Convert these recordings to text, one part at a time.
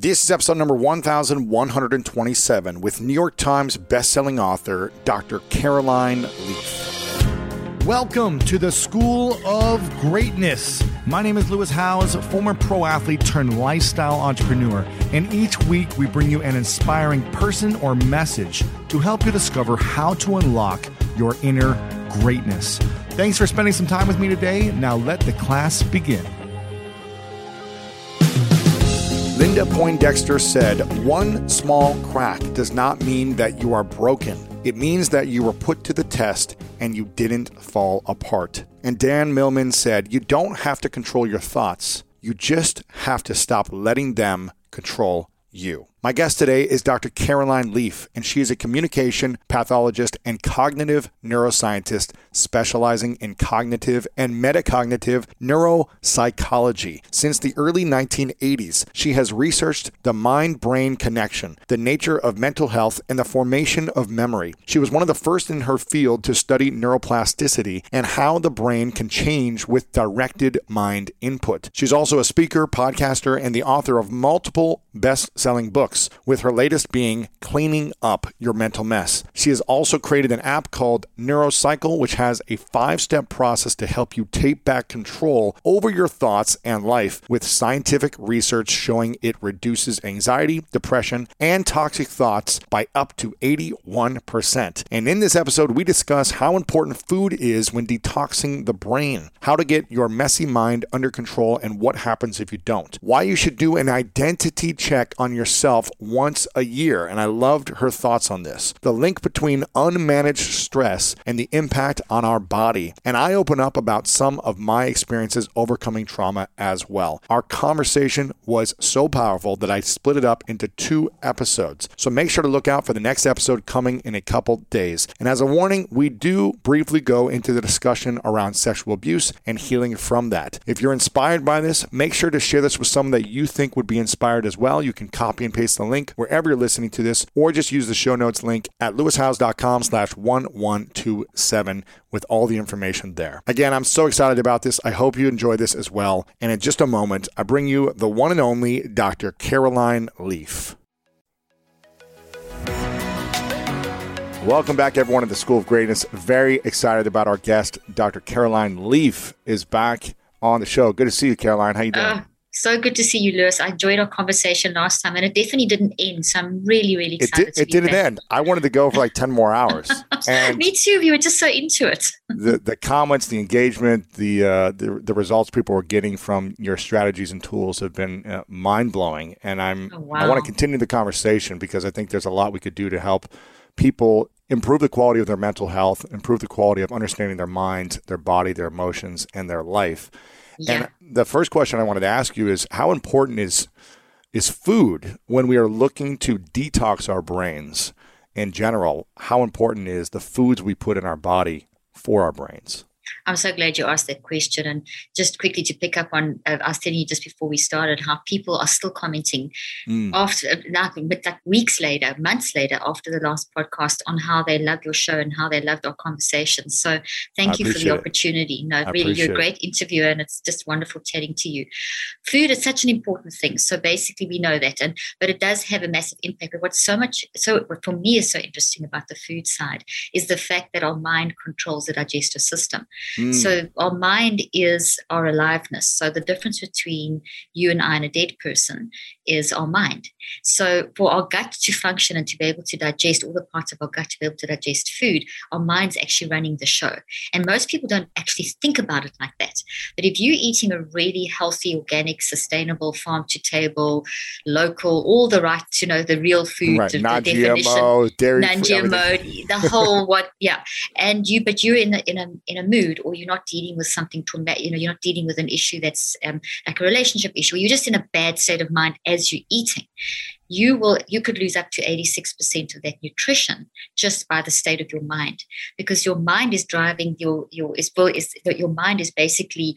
This is episode number 1127 with New York Times bestselling author Dr. Caroline Leaf. Welcome to the School of Greatness. My name is Lewis Howes, former pro athlete turned lifestyle entrepreneur, and each week we bring you an inspiring person or message to help you discover how to unlock your inner greatness. Thanks for spending some time with me today. Now let the class begin. Linda Poindexter said, "One small crack does not mean that you are broken. It means that you were put to the test and you didn't fall apart." And Dan Millman said, "You don't have to control your thoughts. You just have to stop letting them control you." My guest today is Dr. Caroline Leaf, and she is a communication pathologist and cognitive neuroscientist specializing in cognitive and metacognitive neuropsychology. Since the early 1980s, she has researched the mind-brain connection, the nature of mental health, and the formation of memory. She was one of the first in her field to study neuroplasticity and how the brain can change with directed mind input. She's also a speaker, podcaster, and the author of multiple best-selling books, with her latest being Cleaning Up Your Mental Mess. She has also created an app called Neurocycle, which has a 5-step process to help you take back control over your thoughts and life, with scientific research showing it reduces anxiety, depression, and toxic thoughts by up to 81%. And in this episode, we discuss how important food is when detoxing the brain, how to get your messy mind under control, and what happens if you don't, why you should do an identity check on yourself once a year, and I loved her thoughts on this. The link between unmanaged stress and the impact on our body, and I open up about some of my experiences overcoming trauma as well. Our conversation was so powerful that I split it up into 2 episodes, so make sure to look out for the next episode coming in a couple days. And as a warning, we do briefly go into the discussion around sexual abuse and healing from that. If you're inspired by this, make sure to share this with someone that you think would be inspired as well. You can copy and paste the link wherever you're listening to this, or just use the show notes link at lewishowes.com/1127 with all the information there. Again, I'm so excited about this. I hope you enjoy this as well. And in just a moment, I bring you the one and only Dr. Caroline Leaf. Welcome back, everyone, to the School of Greatness. Very excited about our guest, Dr. Caroline Leaf, is back on the show. Good to see you, Caroline. How you doing? So good to see you, Lewis. I enjoyed our conversation last time, and it definitely didn't end. So I'm really, really excited. It didn't end. I wanted to go for like 10 more hours. And me too. You were just so into it. the comments, the engagement, the results people were getting from your strategies and tools have been mind blowing. And I want to continue the conversation because I think there's a lot we could do to help people improve the quality of their mental health, improve the quality of understanding their mind, their body, their emotions, and their life. Yeah. And the first question I wanted to ask you is, how important is food when we are looking to detox our brains in general? How important is the foods we put in our body for our brains? I'm so glad you asked that question. And just quickly to pick up on, I was telling you just before we started, how people are still commenting after, like weeks later, months later, after the last podcast, on how they loved your show and how they loved our conversation. So thank you for the opportunity. No, really, you're a great interviewer, and it's just wonderful chatting to you. Food is such an important thing. So basically, we know that, but it does have a massive impact. But what for me is so interesting about the food side is the fact that our mind controls the digestive system. So our mind is our aliveness. So the difference between you and I and a dead person is our mind. So for our gut to function and to be able to digest all the parts of our gut, to be able to digest food, our mind's actually running the show. And most people don't actually think about it like that. But if you're eating a really healthy, organic, sustainable, farm-to-table, local, all the right, the real food, right. Non-GMO, dairy, non-GMO, the whole but you're in a mood, or you're not dealing with something traumatic, you're not dealing with an issue that's like a relationship issue, or you're just in a bad state of mind as you're eating. You could lose up to 86% of that nutrition just by the state of your mind, because your mind is driving your mind is basically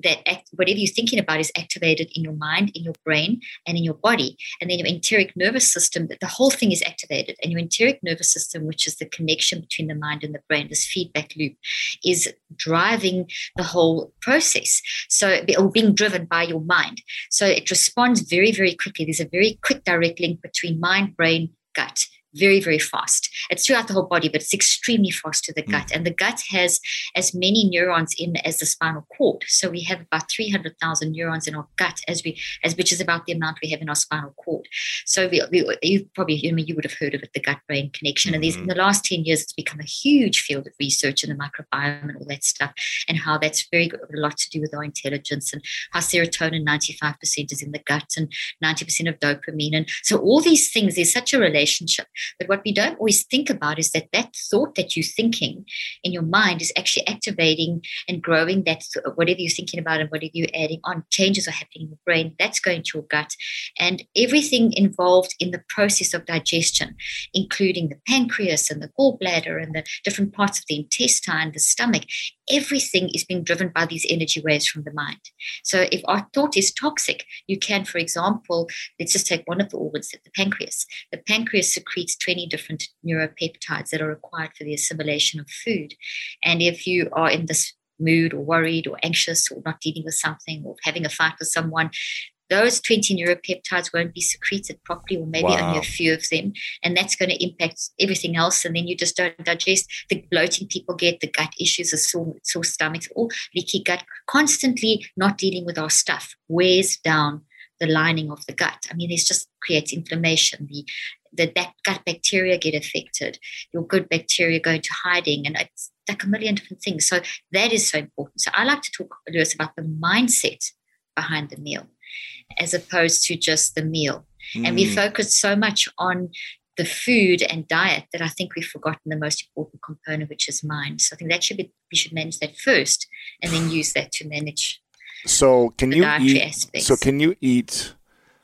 whatever you're thinking about is activated in your mind, in your brain, and in your body. And then your enteric nervous system, the whole thing is activated. And your enteric nervous system, which is the connection between the mind and the brain, this feedback loop, is driving the whole process. So, or being driven by your mind. So it responds very, very quickly. There's a very quick direct link between mind, brain, gut. Very, very fast. It's throughout the whole body, but it's extremely fast to the gut. And the gut has as many neurons in as the spinal cord. So we have about 300,000 neurons in our gut, which is about the amount we have in our spinal cord. So you probably, you would have heard of it, the gut-brain connection. And in the last 10 years, it's become a huge field of research in the microbiome and all that stuff, and how that's a lot to do with our intelligence, and how serotonin, 95% is in the gut, and 90% of dopamine. And so all these things, there's such a relationship. But what we don't always think about is that thought that you're thinking in your mind is actually activating and growing that whatever you're thinking about and whatever you're adding on, changes are happening in the brain. That's going to your gut. And everything involved in the process of digestion, including the pancreas and the gallbladder and the different parts of the intestine, the stomach, everything is being driven by these energy waves from the mind. So if our thought is toxic, you can, for example, let's just take one of the organs, the pancreas. The pancreas secretes 20 different neuropeptides that are required for the assimilation of food. And if you are in this mood or worried or anxious or not dealing with something or having a fight with someone, those 20 neuropeptides won't be secreted properly, or maybe only a few of them. And that's going to impact everything else. And then you just don't digest. The bloating people get, the gut issues, the sore stomachs, or leaky gut, constantly not dealing with our stuff wears down the lining of the gut. I mean, it just creates inflammation. The gut bacteria get affected. Your good bacteria go into hiding, and it's like a million different things. So that is so important. So I like to talk, Lewis, about the mindset behind the meal, as opposed to just the meal. And we focus so much on the food and diet that I think we've forgotten the most important component, which is mind. So I think we should manage that first, and then use that to manage. So can you eat? Aspects. So can you eat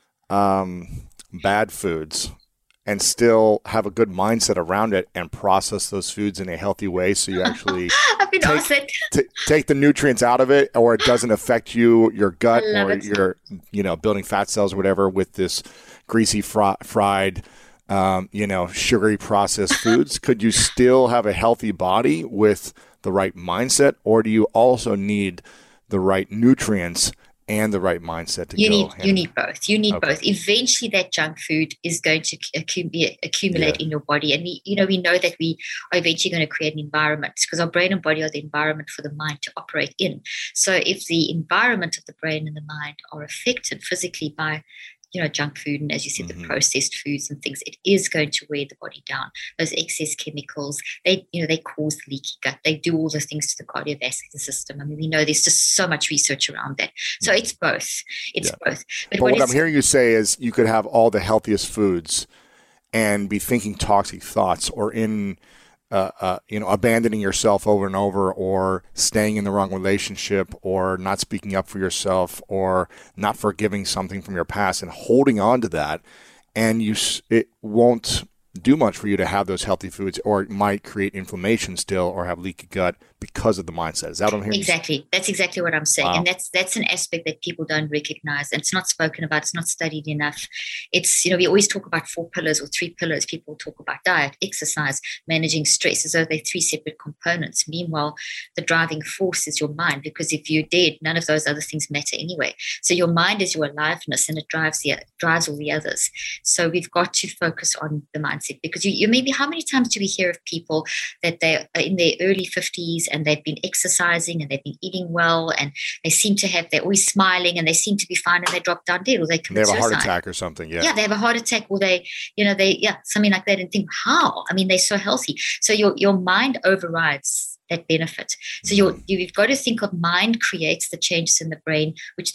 bad foods and still have a good mindset around it and process those foods in a healthy way, so you actually take the nutrients out of it, or it doesn't affect your gut, or your building fat cells or whatever with this greasy fried sugary processed foods? Could you still have a healthy body with the right mindset, or do you also need the right nutrients and the right mindset to you need both. You need both. Eventually, that junk food is going to accumulate in your body, and we know that we are eventually going to create an environment, because our brain and body are the environment for the mind to operate in. So, if the environment of the brain and the mind are affected physically by junk food, and as you said, the processed foods and things, it is going to wear the body down. Those excess chemicals, they cause leaky gut. They do all the things to the cardiovascular system. I mean, we know there's just so much research around that. So it's both. It's both. But what I'm hearing you say is you could have all the healthiest foods and be thinking toxic thoughts, or in abandoning yourself over and over, or staying in the wrong relationship, or not speaking up for yourself, or not forgiving something from your past and holding on to that. And it won't do much for you to have those healthy foods, or it might create inflammation still, or have leaky gut because of the mindset. Is that what I'm hearing? Exactly. That's exactly what I'm saying. Wow. And that's an aspect that people don't recognize, and it's not spoken about. It's not studied enough. It's, we always talk about 4 pillars or 3 pillars. People talk about diet, exercise, managing stress, as though they're 3 separate components. Meanwhile, the driving force is your mind, because if you're dead, none of those other things matter anyway. So your mind is your aliveness, and it drives all the others. So we've got to focus on the mindset, because you maybe, how many times do we hear of people that they are in their early 50s and they've been exercising and they've been eating well, and they're always smiling and they seem to be fine, and they drop down dead, or they commit suicide. They have a heart attack or something. Yeah, they have a heart attack, or something like that, and think, how? I mean, they're so healthy. So your mind overrides that benefit. So you've got to think of mind creates the changes in the brain,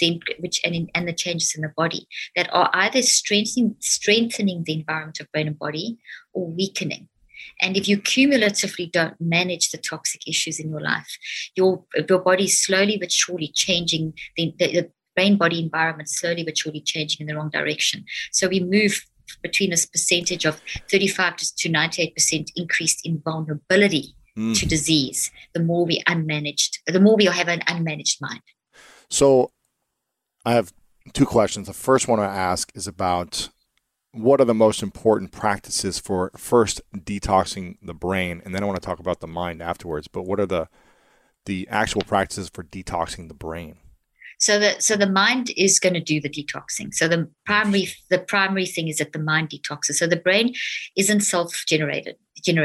and the changes in the body that are either strengthening the environment of brain and body, or weakening. And if you cumulatively don't manage the toxic issues in your life, your body is slowly but surely changing, the brain-body environment slowly but surely changing in the wrong direction. So we move between this percentage of 35 to 98% increase in vulnerability to disease, the more we have an unmanaged mind. So I have two questions. The first one I ask is about what are the most important practices for first detoxing the brain, and then I want to talk about the mind afterwards. But what are the actual practices for detoxing the brain? So the mind is going to do the detoxing. So the primary thing is that the mind detoxes. So the brain isn't self-generating.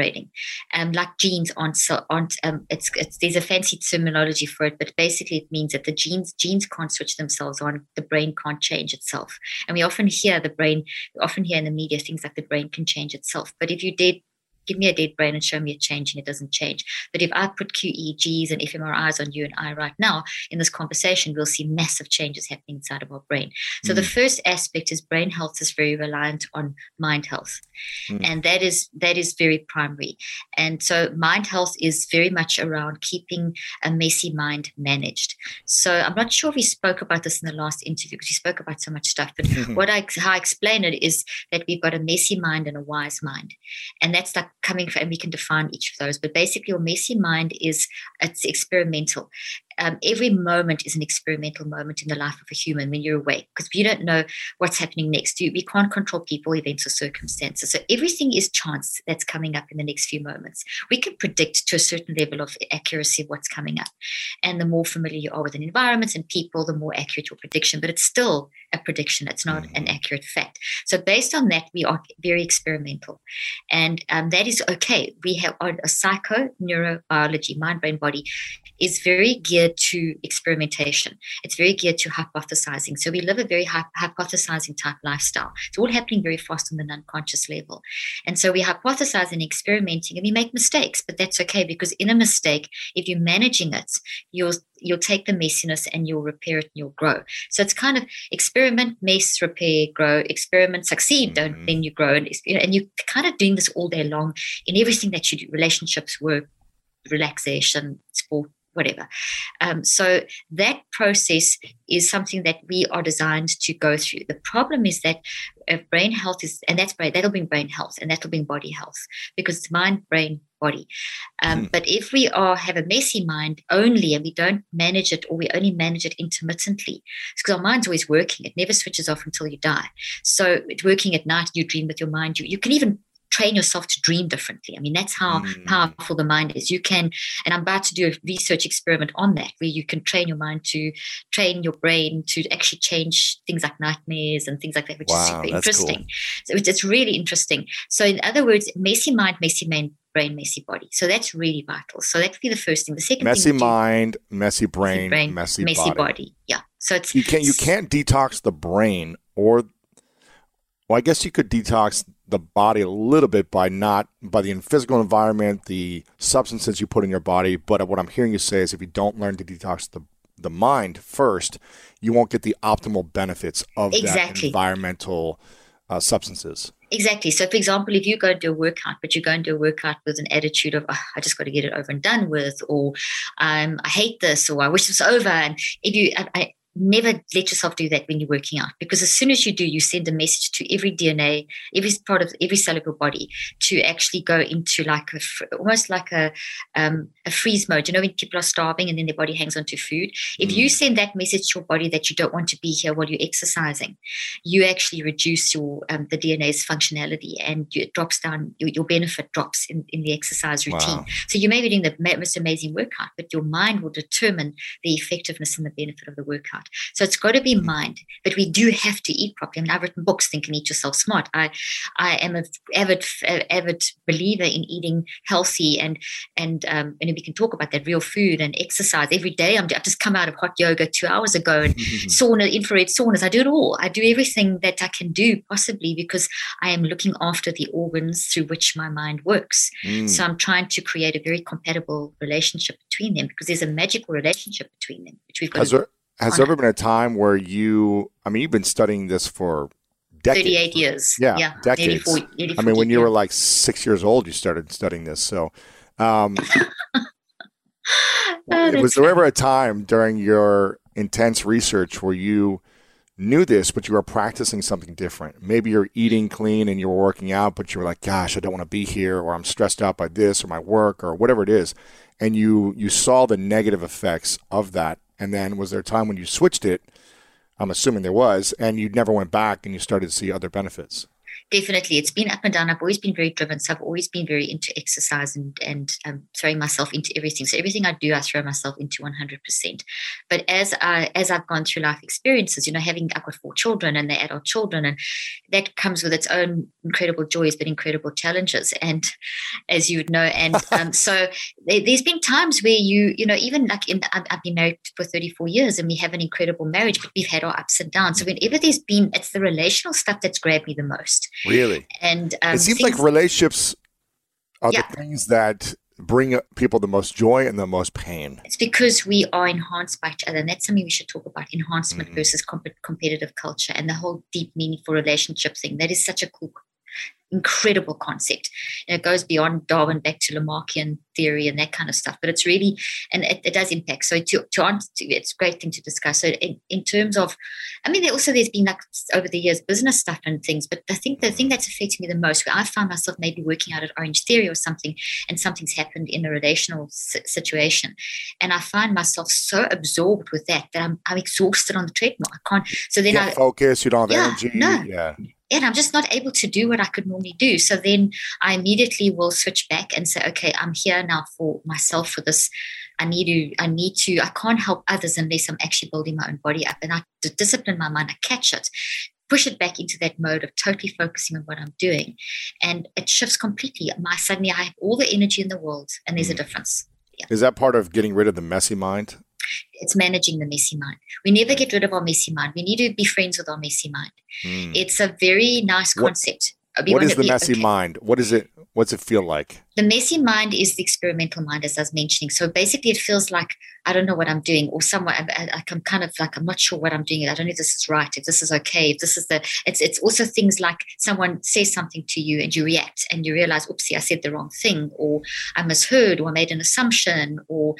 Like genes aren't. There's a fancy terminology for it, but basically it means that the genes can't switch themselves on. The brain can't change itself, and we often hear in the media things like the brain can change itself. But if you did give me a dead brain and show me a change, and it doesn't change. But if I put QEEGs and fMRIs on you and I right now in this conversation, we'll see massive changes happening inside of our brain. So the first aspect is brain health is very reliant on mind health. And that is very primary. And so mind health is very much around keeping a messy mind managed. So I'm not sure if we spoke about this in the last interview because we spoke about so much stuff, but how I explain it is that we've got a messy mind and a wise mind. And that's like coming from, and we can define each of those, but basically your messy mind it's experimental. Every moment is an experimental moment in the life of a human when you're awake, because you don't know what's happening next. We can't control people, events, or circumstances. So everything is chance that's coming up in the next few moments. We can predict to a certain level of accuracy what's coming up. And the more familiar you are with an environment and people, the more accurate your prediction. But it's still a prediction. It's not an accurate fact. So based on that, we are very experimental. And that is okay. We have a psychoneurobiology, mind, brain, body, is very geared to experimentation. It's very geared to hypothesizing. So we live a very hypothesizing type lifestyle. It's all happening very fast on the unconscious level. And so we hypothesize and experimenting, and we make mistakes, but that's okay, because in a mistake, if you're managing it, you'll take the messiness and you'll repair it and you'll grow. So it's kind of experiment, mess, repair, grow, experiment, succeed, don't, then you grow. And you're kind of doing this all day long in everything that you do, relationships, work, relaxation, sport, whatever. So that process is something that we are designed to go through. The problem is that brain health is, and that'll bring brain health, and that'll bring body health, because it's mind, brain, body. But if we have a messy mind only, and we don't manage it, or we only manage it intermittently, it's because our mind's always working. It never switches off until you die. So it's working at night, you dream with your mind. You can even train yourself to dream differently. I mean, that's how powerful the mind is. You can, and I'm about to do a research experiment on that, where you can train your mind to train your brain to actually change things like nightmares and things like that, which is super interesting. Cool. So it's really interesting. So in other words, messy mind, messy brain, messy body. So that's really vital. So that would be the first thing. The second messy thing, mind, messy brain, messy body. Yeah. So it's you can't detox the brain, or I guess you could detox the body a little bit by the physical environment, the substances you put in your body. But what I'm hearing you say is if you don't learn to detox the mind first, you won't get the optimal benefits of that environmental substances. Exactly. So, for example, if you go and do a workout, but you go and do a workout with an attitude of, I just got to get it over and done with, or I hate this, or I wish it was over. And if you, never let yourself do that when you're working out, because as soon as you do, you send a message to every DNA, every part of every cell of your body to actually go into like almost like a freeze mode. You know, when people are starving and then their body hangs onto food. If you send that message to your body that you don't want to be here while you're exercising, you actually reduce your the DNA's functionality, and it drops down. Your benefit drops in the exercise routine. Wow. So you may be doing the most amazing workout, but your mind will determine the effectiveness and the benefit of the workout. So it's got to be mind, but we do have to eat properly. I mean, I've written books, Think and Eat Yourself Smart. I am an avid believer in eating healthy, and we can talk about that, real food and exercise every day. I've just come out of hot yoga 2 hours ago, and sauna, infrared saunas. I do it all. I do everything that I can do possibly, because I am looking after the organs through which my mind works. So I'm trying to create a very compatible relationship between them, because there's a magical relationship between them, which we've got Has there ever been a time where you've been studying this for decades? 38 years. Yeah, decades. Nearly 40, I mean, when you were like 6 years old, you started studying this. So was there ever a time during your intense research where you knew this, but you were practicing something different? Maybe you're eating clean and you were working out, but you were like, gosh, I don't want to be here, or I'm stressed out by this or my work or whatever it is. And you saw the negative effects of that. And then was there a time when you switched it? I'm assuming there was, and you never went back and you started to see other benefits. Definitely. It's been up and down. I've always been very driven. So I've always been very into exercise and throwing myself into everything. So everything I do, I throw myself into 100%. But as I've gone through life experiences, I've got 4 children and they're adult children, and that comes with its own incredible joys, but incredible challenges. And as you would know, and so there's been times where even like I've been married for 34 years and we have an incredible marriage, but we've had our ups and downs. So whenever it's the relational stuff that's grabbed me the most. Really? And it seems like relationships are the things that bring people the most joy and the most pain. It's because we are enhanced by each other. And that's something we should talk about, enhancement versus competitive culture and the whole deep, meaningful relationship thing. That is such a cool, incredible concept. And it goes beyond Darwin back to Lamarckian theory and that kind of stuff. But it's really, and it does impact. So to answer, it's a great thing to discuss. So in terms of, there's been like over the years business stuff and things, but I think the thing that's affected me the most, where I find myself maybe working out at Orange Theory or something, and something's happened in a relational situation, and I find myself so absorbed with that I'm exhausted on the treadmill. I can't. So then I focus. You don't have energy. No. Yeah. And I'm just not able to do what I could normally do. So then I immediately will switch back and say, okay, I'm here now for myself for this. I can't help others unless I'm actually building my own body up. And I discipline my mind, I catch it, push it back into that mode of totally focusing on what I'm doing. And it shifts completely. Suddenly I have all the energy in the world, and there's a difference. Yeah. Is that part of getting rid of the messy mind? It's managing the messy mind. We never get rid of our messy mind. We need to be friends with our messy mind. It's a very nice concept. What is the messy mind? What is it? What's it feel like? The messy mind is the experimental mind, as I was mentioning. So basically it feels like I don't know what I'm doing, or somewhat I'm kind of like, I'm not sure what I'm doing. I don't know if this is right, if this is okay, if this is it's also things like someone says something to you and you react and you realize, oopsie, I said the wrong thing, or I misheard, or I made an assumption, or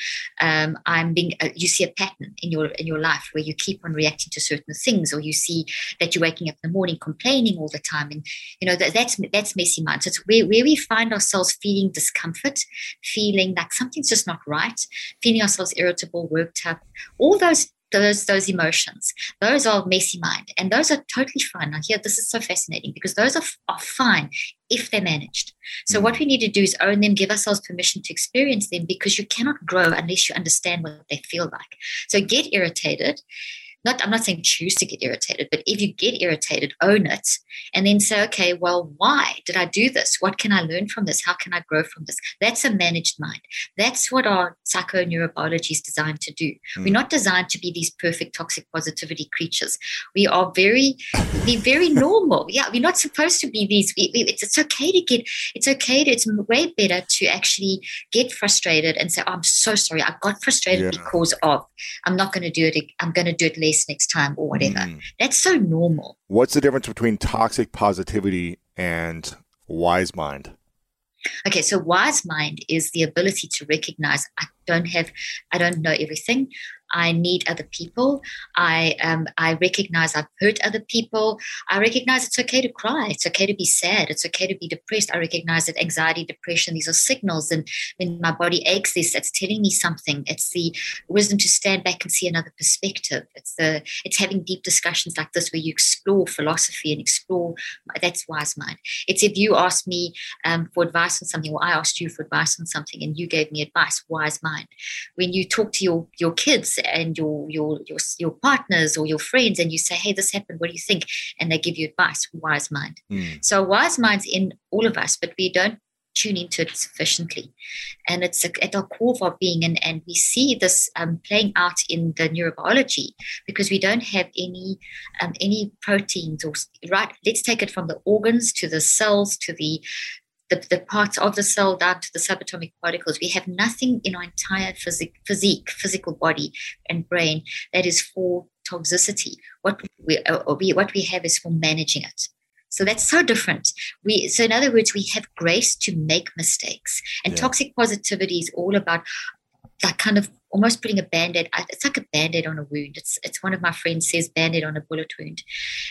you see a pattern in your life where you keep on reacting to certain things, or you see that you're waking up in the morning complaining all the time. And that's messy mind. So it's where we find ourselves feeling discomfort, feeling like something's just not right, feeling ourselves irritable, worked up, all those emotions, those are messy mind, and those are totally fine. Now here, this is so fascinating because those are fine if they're managed. So what we need to do is own them, give ourselves permission to experience them, because you cannot grow unless you understand what they feel like. So get irritated. I'm not saying choose to get irritated, but if you get irritated, own it, and then say, okay, well, why did I do this? What can I learn from this? How can I grow from this? That's a managed mind. That's what our psychoneurobiology is designed to do. We're not designed to be these perfect toxic positivity creatures. We're very normal. Yeah, we're not supposed to be these. It's okay it's way better to actually get frustrated and say, oh, I'm so sorry. I got frustrated because of, I'm not going to do it. I'm going to do it later next time or whatever. That's so normal. What's the difference between toxic positivity and wise mind? Okay, so wise mind is the ability to recognize I don't know everything. I need other people. I recognize I've hurt other people. I recognize it's okay to cry. It's okay to be sad. It's okay to be depressed. I recognize that anxiety, depression, these are signals. And when my body aches that's telling me something. It's the wisdom to stand back and see another perspective. It's having deep discussions like this where you explore philosophy and explore, that's wise mind. It's if you asked me for advice on something, or I asked you for advice on something and you gave me advice, wise mind. When you talk to your kids and your partners or your friends and you say, hey, this happened, what do you think? And they give you advice, wise mind. So wise mind's in all of us, but we don't tune into it sufficiently. And it's at the core of our being. And we see this playing out in the neurobiology because we don't have any proteins right. Let's take it from the organs to the cells to the parts of the cell down to the subatomic particles. We have nothing in our entire physical body and brain that is for toxicity. What we have is for managing it. So that's so different. So in other words, we have grace to make mistakes. And toxic positivity is all about that kind of almost putting a Band-Aid. It's like a Band-Aid on a wound. It's one of my friends says Band-Aid on a bullet wound.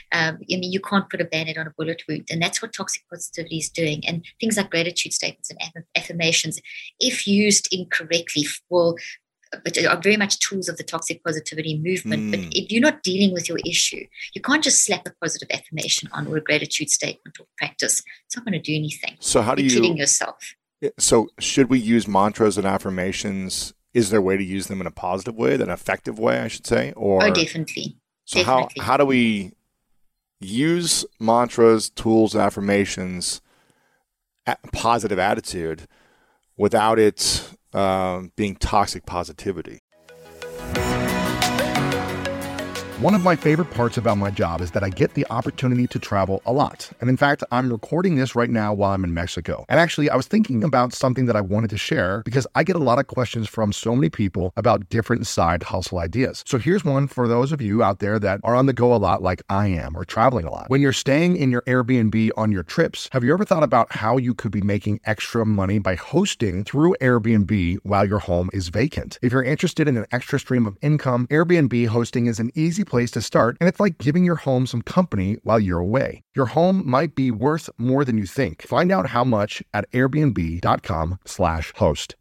You can't put a Band-Aid on a bullet wound. And that's what toxic positivity is doing. And things like gratitude statements and affirmations, if used incorrectly, will but are very much tools of the toxic positivity movement. But if you're not dealing with your issue, you can't just slap a positive affirmation on or a gratitude statement or practice. It's not going to do anything. So how do You're you kidding yourself? So should we use mantras and affirmations? Is there a way to use them in a positive way, an effective way, I should say? Or Definitely. So definitely. how do we use mantras, tools, affirmations, positive attitude without it being toxic positivity? One of my favorite parts about my job is that I get the opportunity to travel a lot. And in fact, I'm recording this right now while I'm in Mexico. And actually, I was thinking about something that I wanted to share because I get a lot of questions from so many people about different side hustle ideas. So here's one for those of you out there that are on the go a lot like I am or traveling a lot. When you're staying in your Airbnb on your trips, have you ever thought about how you could be making extra money by hosting through Airbnb while your home is vacant? If you're interested in an extra stream of income, Airbnb hosting is an easy place to start, and it's like giving your home some company while you're away. Your home might be worth more than you think. Find out how much at airbnb.com/host.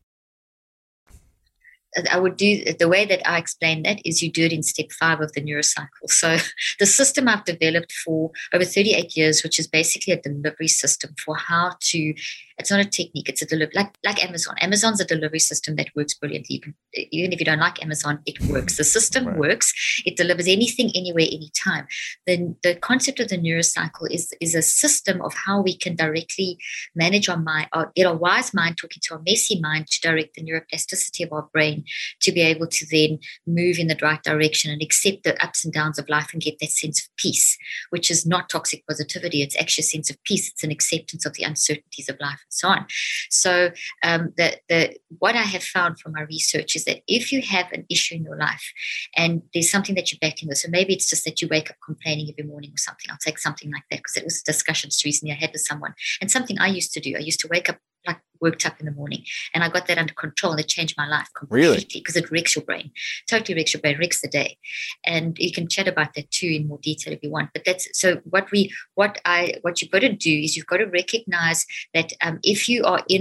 I would do the way that I explain that is you do it in step 5 of the neurocycle. So the system I've developed for over 38 years, which is basically a delivery system for how to, it's not a technique, it's a delivery, like Amazon. Amazon's a delivery system that works brilliantly. Even if you don't like Amazon, it works. The system works. It delivers anything, anywhere, anytime. Then the concept of the neurocycle is a system of how we can directly manage our mind, or get our wise mind talking to our messy mind to direct the neuroplasticity of our brain to be able to then move in the right direction and accept the ups and downs of life and get that sense of peace, which is not toxic positivity. It's actually a sense of peace. It's an acceptance of the uncertainties of life and so on. So what I have found from my research is that if you have an issue in your life and there's something that you're battling with, so maybe it's just that you wake up complaining every morning or something. I'll take something like that because it was discussions recently I had with someone, and something I used to do. I used to wake up like worked up in the morning, and I got that under control, and it changed my life completely because it wrecks your brain, totally wrecks your brain, wrecks the day. And you can chat about that too in more detail if you want. But that's so what you've got to do is you've got to recognize that if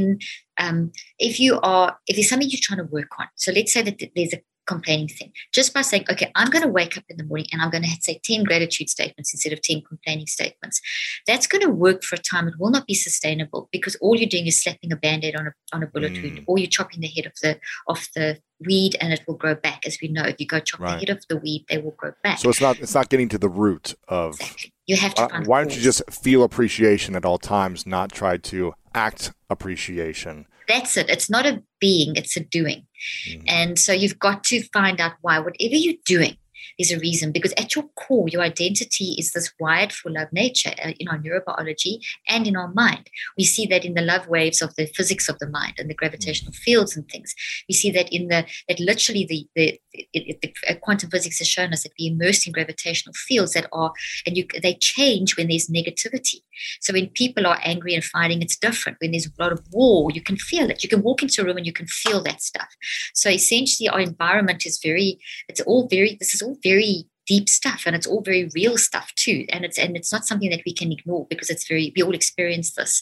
there's something you're trying to work on. So let's say that there's a complaining thing, just by saying, okay, I'm going to wake up in the morning and I'm going to say 10 gratitude statements instead of 10 complaining statements. That's going to work for a time. It will not be sustainable because all you're doing is slapping a band-aid on a bullet wound, or you're chopping the head of the weed and it will grow back. As we know, if you go chop the head of the weed, they will grow back. So it's not getting to the root of. Exactly. You have to find why don't you just feel appreciation at all times, not try to act appreciation? That's it. It's not a being, it's a doing. And so you've got to find out why. Whatever you're doing, there's a reason, because at your core, your identity is this wired for love nature in our neurobiology and in our mind. We see that in the love waves of the physics of the mind and the gravitational fields and things. We see that literally the quantum physics has shown us that we immerse in gravitational fields that are, and they change when there's negativity. So when people are angry and fighting, it's different. When there's a lot of war, you can feel it. You can walk into a room and you can feel that stuff. So essentially our environment is this is all very deep stuff, and it's all very real stuff too. And it's not something that we can ignore because we all experience this.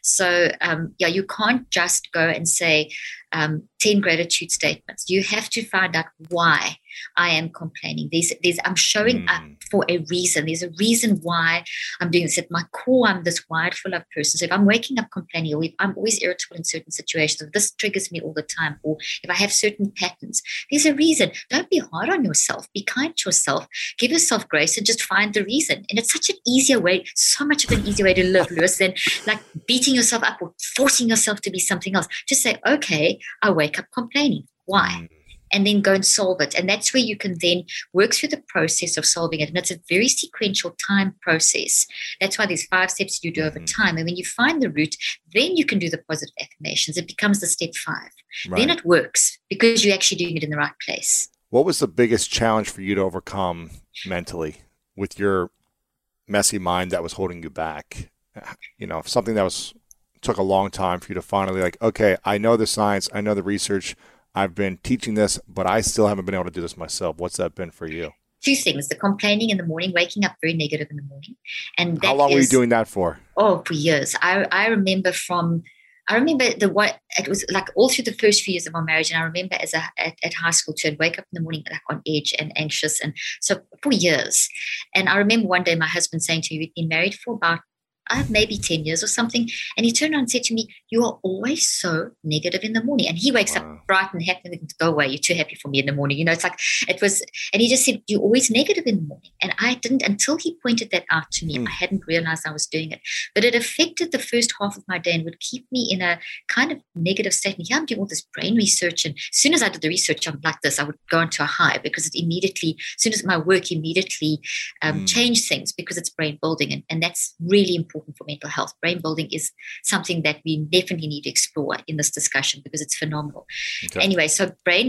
So you can't just go and say 10 gratitude statements. You have to find out why I am complaining. I'm showing up for a reason. There's a reason why I'm doing this. At my core, I'm this wired for love person. So if I'm waking up complaining, or if I'm always irritable in certain situations, if this triggers me all the time, or if I have certain patterns, there's a reason. Don't be hard on yourself. Be kind to yourself. Give yourself grace and just find the reason. And it's such an easier way, so much of an easier way to live, Lewis, than like beating yourself up or forcing yourself to be something else. Just say, okay, I wake up complaining. Why? And then go and solve it. And that's where you can then work through the process of solving it. And it's a very sequential time process. That's why there's 5 steps you do over time. And when you find the root, then you can do the positive affirmations. It becomes the step 5. Right. Then it works because you're actually doing it in the right place. What was the biggest challenge for you to overcome mentally with your messy mind that was holding you back? Something that took a long time for you to finally okay, I know the science, I know the research, I've been teaching this, but I still haven't been able to do this myself. What's that been for you? 2 things: the complaining in the morning, waking up very negative in the morning. And how long were you doing that for? Oh, for years. I remember I remember it was like all through the first few years of our marriage. And I remember at high school too, I'd wake up in the morning like on edge and anxious. And so for years. And I remember one day my husband saying to me, we'd been married for about maybe 10 years or something. And he turned around and said to me, you are always so negative in the morning. And he wakes up bright and happy and go away. You're too happy for me in the morning. It's like and he just said, you're always negative in the morning. And I didn't, until he pointed that out to me, I hadn't realized I was doing it. But it affected the first half of my day and would keep me in a kind of negative state. And here I'm doing all this brain research. And as soon as I did the research, I'm like this, I would go into a high because it immediately, as soon as my work immediately changed things because it's brain building. And that's really important for mental health. Brain building is something that we definitely need to explore in this discussion because it's phenomenal. Okay. Anyway, so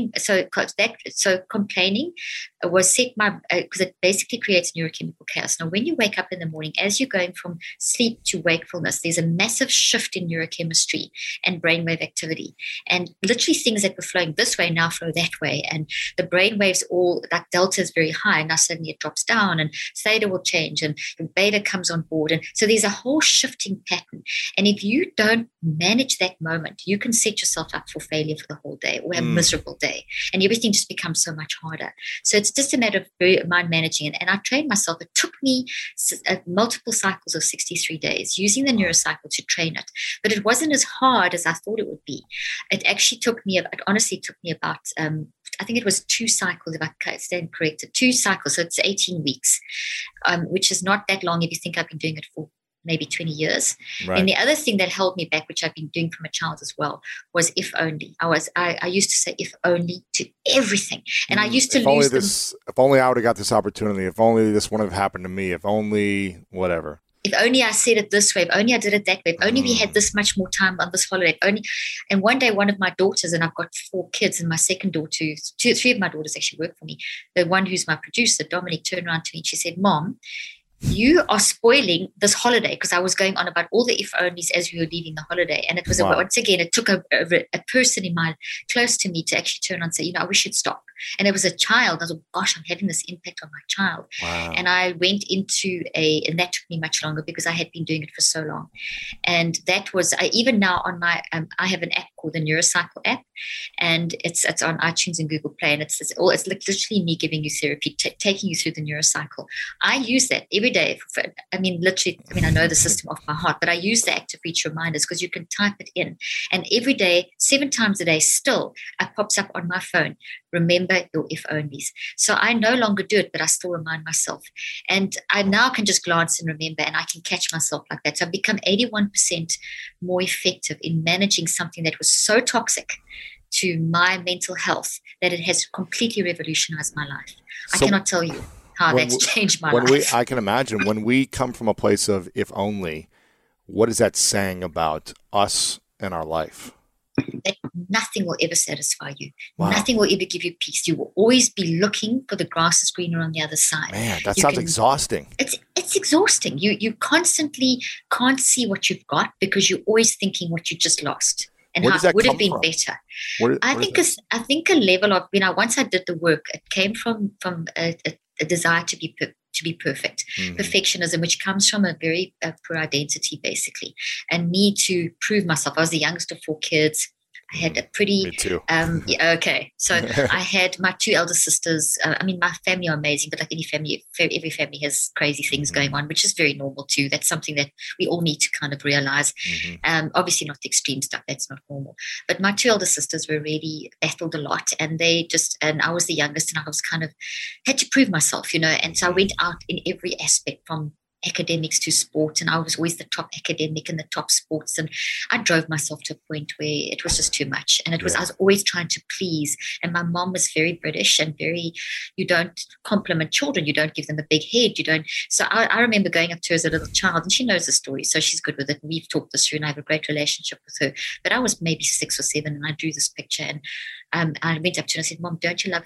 complaining was set because it basically creates neurochemical chaos. Now, when you wake up in the morning, as you're going from sleep to wakefulness, there's a massive shift in neurochemistry and brainwave activity. And literally things that were flowing this way now flow that way. And the brainwaves all, like delta is very high, now suddenly it drops down and theta will change and beta comes on board. And so there's a whole shifting pattern. And if you don't manage that moment, you can set yourself up for failure for the whole day or a miserable day. And everything just becomes so much harder. So it's just a matter of mind managing it. And I trained myself. It took me multiple cycles of 63 days using the neurocycle to train it. But it wasn't as hard as I thought it would be. It actually took me, about, I think it was 2 cycles, if I stand corrected, 2 cycles. So it's 18 weeks, which is not that long if you think I've been doing it for maybe 20 years. Right. And the other thing that held me back, which I've been doing from a child as well, was if only. I used to say if only to everything. And I used to lose them. If only I would have got this opportunity. If only this wouldn't have happened to me. If only whatever. If only I said it this way. If only I did it that way. If only we had this much more time on this holiday. And one day, one of my daughters, and I've got 4 kids, and my second daughter, 3 of my daughters actually work for me. The one who's my producer, Dominic, turned around to me and she said, Mom, you are spoiling this holiday, because I was going on about all the if-onlys as we were leaving the holiday. And it was, once again, it took a person close to me to actually turn on and say, I wish you'd stop. And it was a child. I was like, gosh, I'm having this impact on my child. Wow. And I went into and that took me much longer because I had been doing it for so long. And that was, even now on my, I have an app called the Neurocycle app, and it's on iTunes and Google Play. And it's literally me giving you therapy, taking you through the Neurocycle. I use that every day. I know the system off by heart, but I use the active reach reminders because you can type it in. And every day, 7 times a day, still, it pops up on my phone. Remember your if-onlys. So I no longer do it, but I still remind myself. And I now can just glance and remember, and I can catch myself like that. So I've become 81% more effective in managing something that was so toxic to my mental health that it has completely revolutionized my life. I cannot tell you how that's changed my life. I can imagine when we come from a place of if only, what is that saying about us and our life? That nothing will ever satisfy you. Wow. Nothing will ever give you peace. You will always be looking for the grass is greener on the other side. Man, that sounds exhausting. It's exhausting. You constantly can't see what you've got because you're always thinking what you just lost and how it would have been better. I think a level of, once I did the work, it came from a desire to be perfect, perfectionism, which comes from a very poor identity, basically, and need to prove myself. I was the youngest of 4 kids. I had a pretty, me too. Okay. So I had my 2 elder sisters. My family are amazing, but like every family has crazy things going on, which is very normal too. That's something that we all need to kind of realize. Obviously not the extreme stuff. That's not normal. But my 2 elder sisters were really battled a lot, and and I was the youngest, and I was kind of had to prove myself, and so I went out in every aspect from academics to sport, and I was always the top academic and the top sports, and I drove myself to a point where it was just too much, and I was always trying to please. And my mom was very British and very, you don't compliment children, you don't give them a big head, you don't. So I remember going up to her as a little child, and she knows the story, so she's good with it, and we've talked this through, and I have a great relationship with her. But I was maybe 6 or 7, and I drew this picture, and I went up to her and I said, Mom, don't you love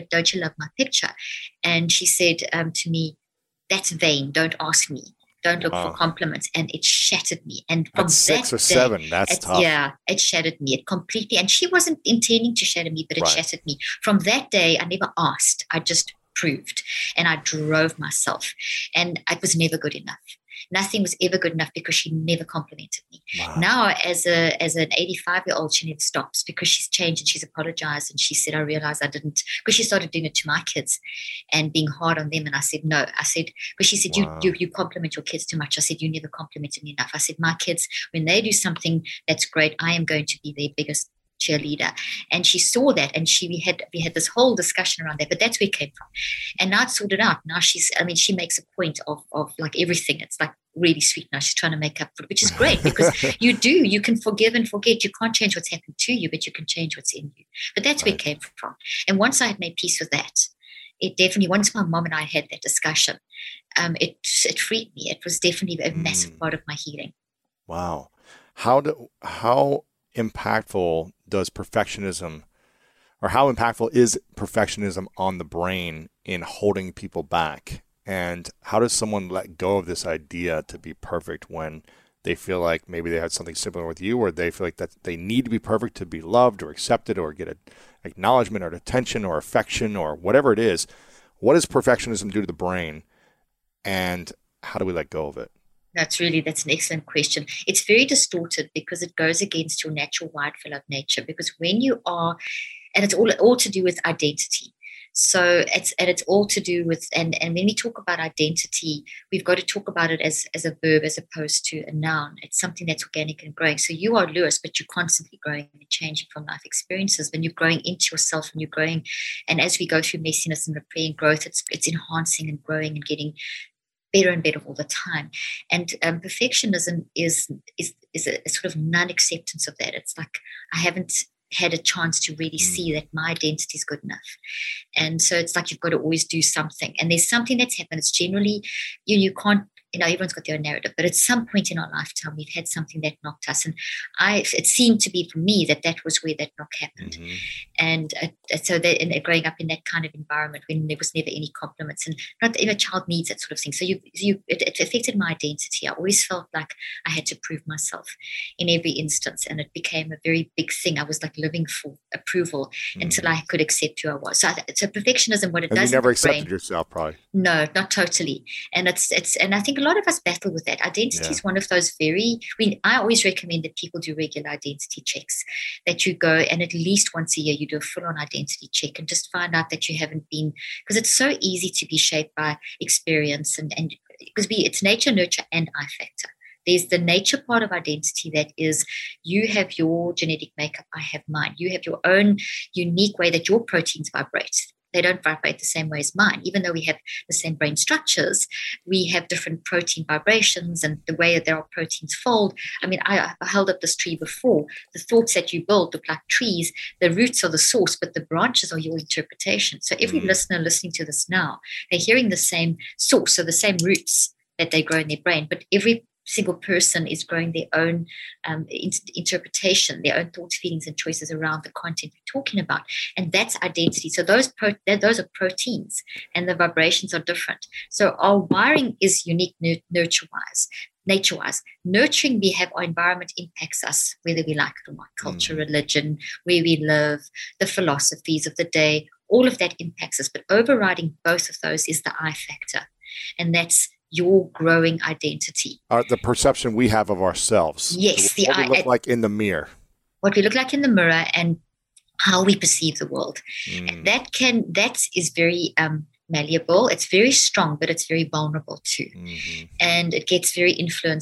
my picture? And she said to me, that's vain. Don't ask me. Don't look for compliments. And it shattered me. And from that 6 or 7, that's tough. Yeah, it shattered me. It completely. And she wasn't intending to shatter me, but it shattered me. From that day, I never asked. I just proved. And I drove myself. And it was never good enough. Nothing was ever good enough because she never complimented me. Wow. Now, as an 85-year-old, she never stops because she's changed and she's apologized. And she said, I realized I didn't, because she started doing it to my kids and being hard on them. And I said, no. I said, because she said, Wow. you compliment your kids too much. I said, you never complimented me enough. I said, my kids, when they do something that's great, I am going to be their biggest cheerleader. And she saw that, and we had this whole discussion around that, but that's where it came from. And now it's sorted out. Now she makes a point of like everything. It's like really sweet now. She's trying to make up for it, which is great because you can forgive and forget. You can't change what's happened to you, but you can change what's in you. But that's where it came from. And once I had made peace with that, it definitely, once my mom and I had that discussion, it freed me. It was definitely a massive part of my healing. Wow. How impactful does perfectionism, or how impactful is perfectionism on the brain in holding people back? And how does someone let go of this idea to be perfect when they feel like maybe they had something similar with you, or they feel like that they need to be perfect to be loved or accepted or get acknowledgement or attention or affection or whatever it is? What does perfectionism do to the brain, and how do we let go of it? That's an excellent question. It's very distorted because it goes against your natural wide flow of nature. Because when you are, and it's all to do with identity. So it's all to do with, and when we talk about identity, we've got to talk about it as a verb as opposed to a noun. It's something that's organic and growing. So you are Lewis, but you're constantly growing and changing from life experiences. When you're growing into yourself and you're growing, and as we go through messiness and repair and growth, it's enhancing and growing and getting better and better all the time. And perfectionism is a sort of non-acceptance of that. It's like, I haven't had a chance to really see that my identity is good enough. And so it's like you've got to always do something. And there's something that's happened. It's generally, you can't, everyone's got their own narrative, but at some point in our lifetime, we've had something that knocked us. And it seemed to be for me that was where that knock happened. Mm-hmm. And so growing up in that kind of environment when there was never any compliments, and not a child needs that sort of thing. So it affected my identity. I always felt like I had to prove myself in every instance. And it became a very big thing. I was like living for approval until I could accept who I was. So perfectionism, what it does. You never accepted yourself, probably. No, not totally. And and I think a lot of us battle with that. Identity is one of those I always recommend that people do regular identity checks, that you go and at least once a year you do a full-on identity check and just find out that you haven't been, because it's so easy to be shaped by experience and because it's nature, nurture, and I factor. There's the nature part of identity that is, you have your genetic makeup, I have mine. You have your own unique way that your proteins vibrate. They don't vibrate the same way as mine. Even though we have the same brain structures, we have different protein vibrations and the way that our proteins fold. I mean, I held up this tree before. The thoughts that you build look like trees. The roots are the source, but the branches are your interpretation. So every listener listening to this now, they're hearing the same source, so the same roots that they grow in their brain, but every single person is growing their own interpretation, their own thoughts, feelings, and choices around the content we're talking about. And that's identity. So those are proteins, and the vibrations are different. So our wiring is unique nature-wise. Nurturing, we have our environment impacts us, whether we like it or not, culture, religion, where we live, the philosophies of the day, all of that impacts us. But overriding both of those is the I factor. And that's your growing identity. The perception we have of ourselves. Yes. What we look like in the mirror. What we look like in the mirror and how we perceive the world. And that is very malleable. It's very strong, but it's very vulnerable too. And it gets very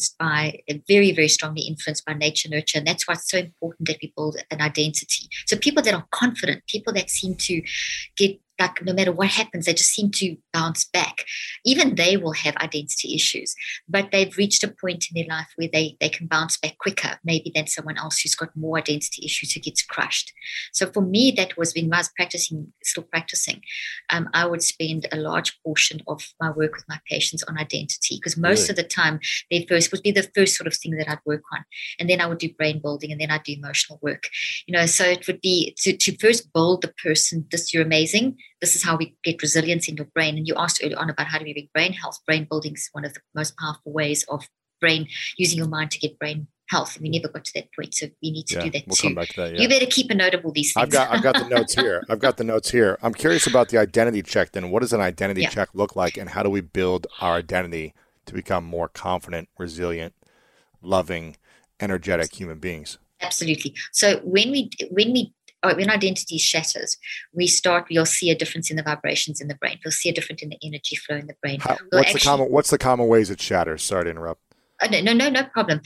very strongly influenced by nature, nurture. And that's why it's so important that we build an identity. So people that are confident, people that seem to get, like, no matter what happens, they just seem to bounce back. Even they will have identity issues, but they've reached a point in their life where they can bounce back quicker, maybe than someone else who's got more identity issues who gets crushed. So for me, that was when I was still practicing, I would spend a large portion of my work with my patients on identity, because most of the time, their first would be the first sort of thing that I'd work on. And then I would do brain building, and then I'd do emotional work. So it would be to first build the person, this, you're amazing. This is how we get resilience in your brain. And you asked earlier on about how do we bring brain health. Brain building is one of the most powerful ways of using your mind to get brain health. And we never got to that point. So we need to do that too. Come back to that, You better keep a note of all these things. I've got the notes here. I'm curious about the identity check then. What does an identity check look like, and how do we build our identity to become more confident, resilient, loving, energetic human beings. Absolutely. So when identity shatters, you'll see a difference in the vibrations in the brain. You'll see a difference in the energy flow in the brain. What's the common ways it shatters? Sorry to interrupt. No problem.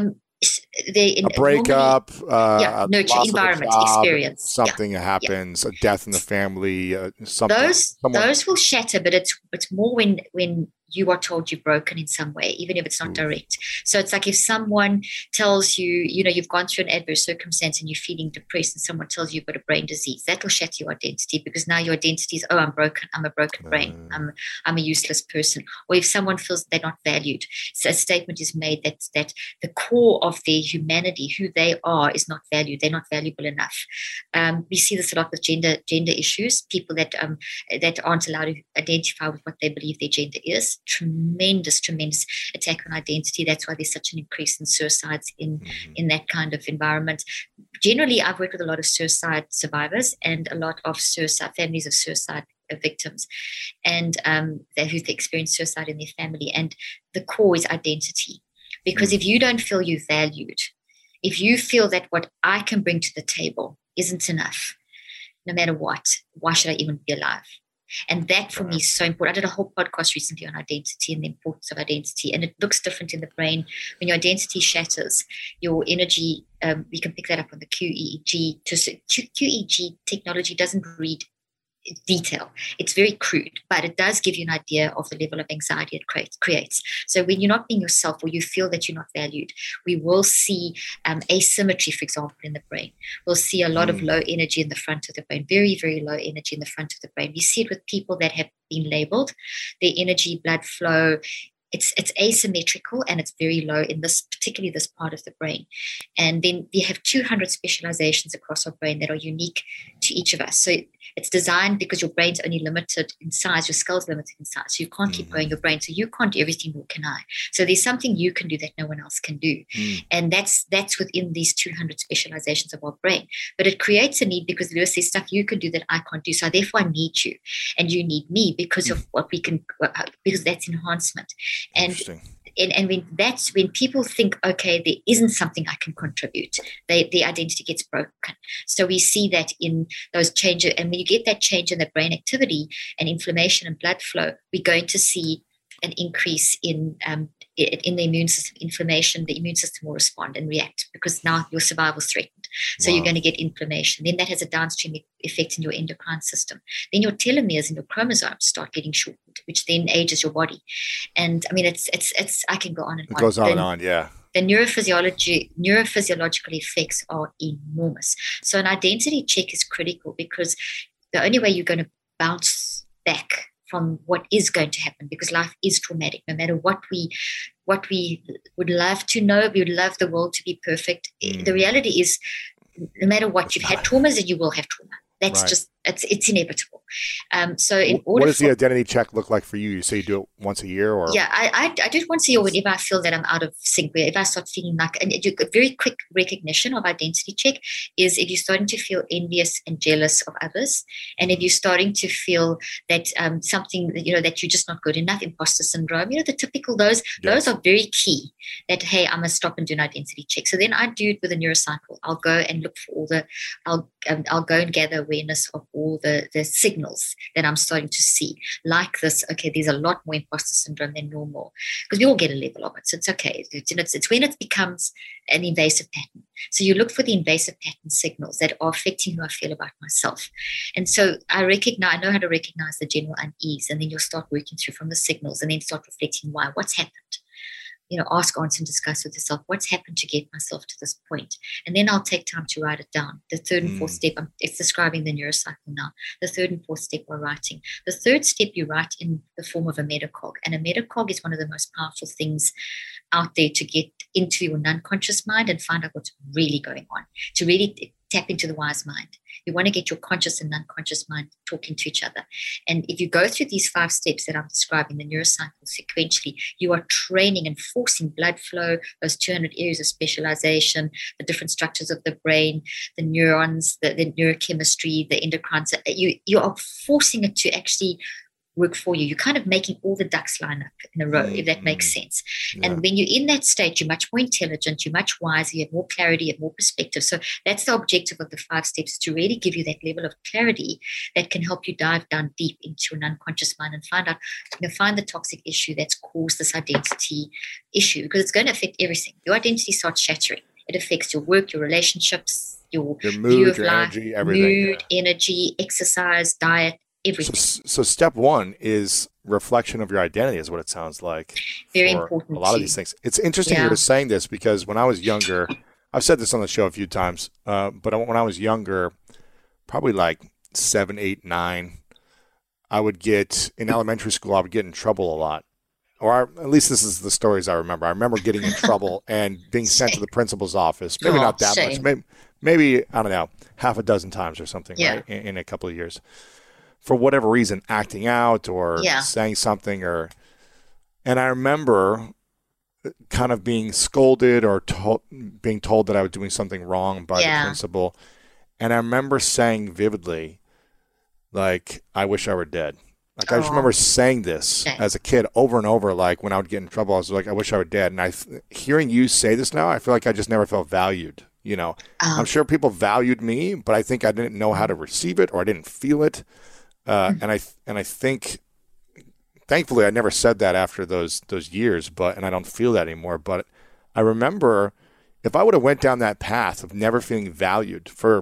A breakup, nurture, environment, experience. Something happens, a death in the family, something. Those will shatter, but it's more when you are told you're broken in some way, even if it's not direct. So it's like if someone tells you, you've gone through an adverse circumstance and you're feeling depressed, and someone tells you you've got a brain disease, that will shatter your identity, because now your identity is, I'm broken. I'm a broken brain. I'm a useless person. Or if someone feels they're not valued, so a statement is made that the core of their humanity, who they are, is not valued. They're not valuable enough. We see this a lot with gender issues. People that aren't allowed to identify with what they believe their gender is. Tremendous attack on identity. That's why there's such an increase in suicides in that kind of environment. Generally, I've worked with a lot of suicide survivors and a lot of families of suicide victims, and who've experienced suicide in their family. And the core is identity, because if you don't feel you're valued, if you feel that what I can bring to the table isn't enough, no matter what, why should I even be alive? And that for me is so important. I did a whole podcast recently on identity and the importance of identity. And it looks different in the brain. When your identity shatters, your energy, you can pick that up on the QEEG. QEEG technology doesn't read detail. It's very crude, but it does give you an idea of the level of anxiety it creates. So when you're not being yourself, or you feel that you're not valued, we will see asymmetry, for example, in the brain. We'll see a lot of low energy in the front of the brain, very, very low energy in the front of the brain. We see it with people that have been labeled. Their energy, blood flow, it's asymmetrical, and it's very low in particularly this part of the brain. And then we have 200 specializations across our brain that are unique to each of us. So it's designed because your brain's only limited in size, your skull's limited in size. So you can't keep growing your brain. So you can't do everything, nor can I. So there's something you can do that no one else can do. And that's within these 200 specializations of our brain. But it creates a need, because there's stuff you can do that I can't do. So therefore I need you, and you need me, because of what we can, because that's enhancement. And when people think, okay, there isn't something I can contribute, the identity gets broken. So we see that in those changes. And when you get that change in the brain activity and inflammation and blood flow, we're going to see an increase in the immune system, inflammation. The immune system will respond and react, because now your survival is threatened. So you're going to get inflammation. Then that has a downstream effect in your endocrine system. Then your telomeres and your chromosomes start getting shortened, which then ages your body. And I mean, it's I can go on and on. It goes on and on, yeah. The neurophysiological effects are enormous. So an identity check is critical, because the only way you're going to bounce back from what is going to happen, because life is traumatic, no matter what we would love to know, we would love the world to be perfect. The reality is, no matter what, you've had traumas and you will have trauma. That's just, it's inevitable. So in order, what does the identity check look like for you? You say you do it once a year, or? Yeah, I do it once a year whenever I feel that I'm out of sync. If I start feeling like, and a very quick recognition of identity check is if you're starting to feel envious and jealous of others, and if you're starting to feel that something, that you're just not good enough, imposter syndrome, the typical, those are very key. That, hey, I'm gonna stop and do an identity check. So then I do it with a neurocycle. I'll go and look for I'll go and gather awareness of all the signals that I'm starting to see, like this. Okay, there's a lot more imposter syndrome than normal, because we all get a level of it, so it's okay. It's when it becomes an invasive pattern. So you look for the invasive pattern signals that are affecting who I feel about myself. And so I know how to recognize the general unease, and then you'll start working through from the signals, and then start reflecting what's happened. Ask, answer, and discuss with yourself what's happened to get myself to this point. And then I'll take time to write it down. The third and fourth step, it's describing the neurocycle now. The third and fourth step are writing. The third step you write in the form of a metacog. And a metacog is one of the most powerful things out there to get into your non-conscious mind and find out what's really going on, to really tap into the wise mind. You want to get your conscious and unconscious mind talking to each other. And if you go through these 5 steps that I'm describing, the neurocycle sequentially, you are training and forcing blood flow, those 200 areas of specialization, the different structures of the brain, the neurons, the neurochemistry, the endocrine. You are forcing it to actually work for you. You're kind of making all the ducks line up in a row, if that makes sense. Yeah. And when you're in that state, you're much more intelligent, you're much wiser, you have more clarity, you have more perspective. So that's the objective of the 5 steps, to really give you that level of clarity that can help you dive down deep into an unconscious mind and find out, find the toxic issue that's caused this identity issue, because it's going to affect everything. Your identity starts shattering. It affects your work, your relationships, your mood, view of your life, energy, everything. Mood, energy, exercise, diet, everything. So step 1 is reflection of your identity, is what it sounds like. Very important. A lot of these things. It's interesting you were saying this, because when I was younger, I've said this on the show a few times, but when I was younger, probably like 7, 8, 9, I would get, in elementary school, I would get in trouble a lot. Or at least this is the stories I remember. I remember getting in trouble and being sent to the principal's office. Maybe not that much. Maybe, I don't know, half a dozen times or something, right? In a couple of years. For whatever reason, acting out or saying something. And I remember kind of being scolded or being told that I was doing something wrong by the principal. And I remember saying vividly, like, I wish I were dead. Like, I just remember saying this as a kid over and over. Like, when I would get in trouble, I was like, I wish I were dead. And hearing you say this now, I feel like I just never felt valued. I'm sure people valued me, but I think I didn't know how to receive it, or I didn't feel it. And I think, thankfully, I never said that after those years, and I don't feel that anymore. But I remember, if I would have went down that path of never feeling valued for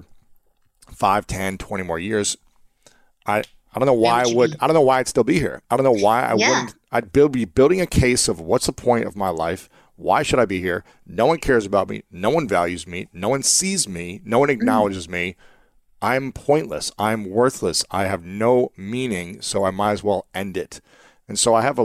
5, 10, 20 more years, I don't know why I don't know why I'd still be here. I don't know why I wouldn't. I'd be building a case of what's the point of my life? Why should I be here? No one cares about me. No one values me. No one sees me. No one acknowledges me. I'm pointless. I'm worthless. I have no meaning, so I might as well end it. And so I have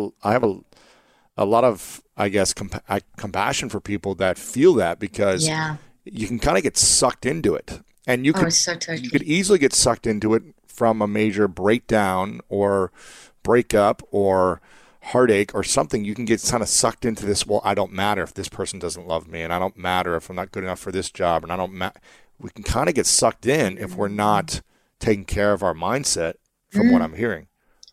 a lot of, I guess, compassion for people that feel that, because you can kind of get sucked into it. And you could easily get sucked into it from a major breakdown or breakup or heartache or something. You can get kind of sucked into this, well, I don't matter if this person doesn't love me, and I don't matter if I'm not good enough for this job, and I don't matter. We can kind of get sucked in if we're not taking care of our mindset, from what I'm hearing.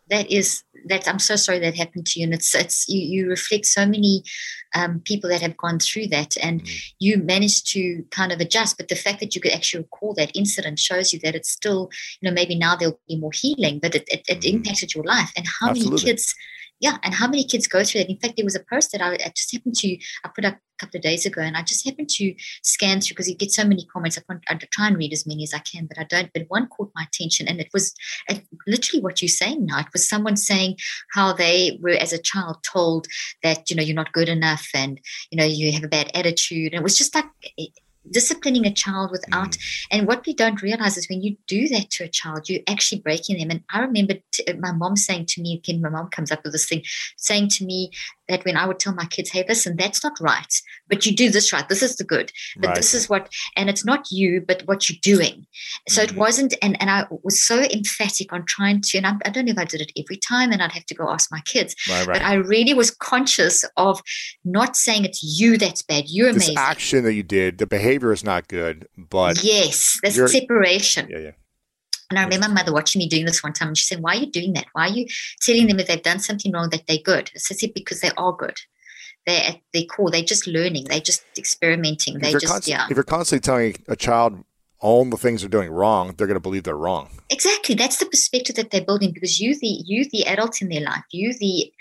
I'm so sorry that happened to you. And it's you reflect so many people that have gone through that, and you managed to kind of adjust. But the fact that you could actually recall that incident shows you that it's still, maybe now there'll be more healing, but it impacted your life. And how many kids... and how many kids go through that? In fact, there was a post that I just happened to, I put up a couple of days ago, and I just happened to scan through, because you get so many comments. I try and read as many as I can, but I don't. But one caught my attention, and it was literally what you're saying now. It was someone saying how they were, as a child, told that, you're not good enough, and, you have a bad attitude. And it was just like disciplining a child without, and what we don't realize is when you do that to a child, you're actually breaking them. And I remember my mom saying to me, again, my mom comes up with this thing, saying to me that when I would tell my kids, hey, listen, that's not right, but you do this right. This is the good, but this is what, and it's not you, but what you're doing. So it wasn't, and I was so emphatic on trying to, and I don't know if I did it every time, and I'd have to go ask my kids, but I really was conscious of not saying it's you that's bad, you're amazing. This action that you did, the behavior is not good, but yes, there's separation. Yeah. And I remember my mother watching me doing this one time, and she said, why are you doing that? Why are you telling them if they've done something wrong that they're good? I said, because they are good. They're at their core. They're just learning. They're just experimenting. If you're constantly telling a child all the things they're doing wrong, they're going to believe they're wrong. Exactly. That's the perspective that they're building, because you the adult in their life, you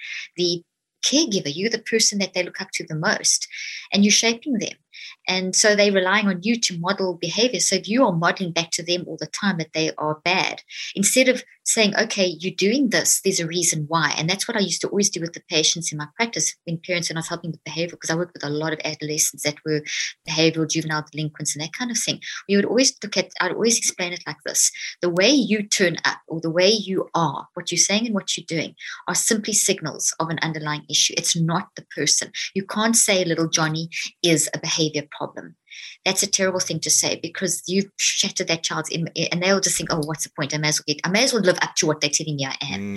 the caregiver, you're the person that they look up to the most, and you're shaping them. And so they're relying on you to model behavior. So if you are modeling back to them all the time that they are bad, instead of saying, okay, you're doing this, there's a reason why. And that's what I used to always do with the patients in my practice, when I was helping with behavior, because I worked with a lot of adolescents that were behavioral, juvenile delinquents and that kind of thing. I'd always explain it like this. The way you turn up, or the way you are, what you're saying and what you're doing, are simply signals of an underlying issue. It's not the person. You can't say little Johnny is a behavior problem. That's a terrible thing to say, because you've shattered that child's and they'll just think, oh, what's the point? I may as well live up to what they're telling me I am.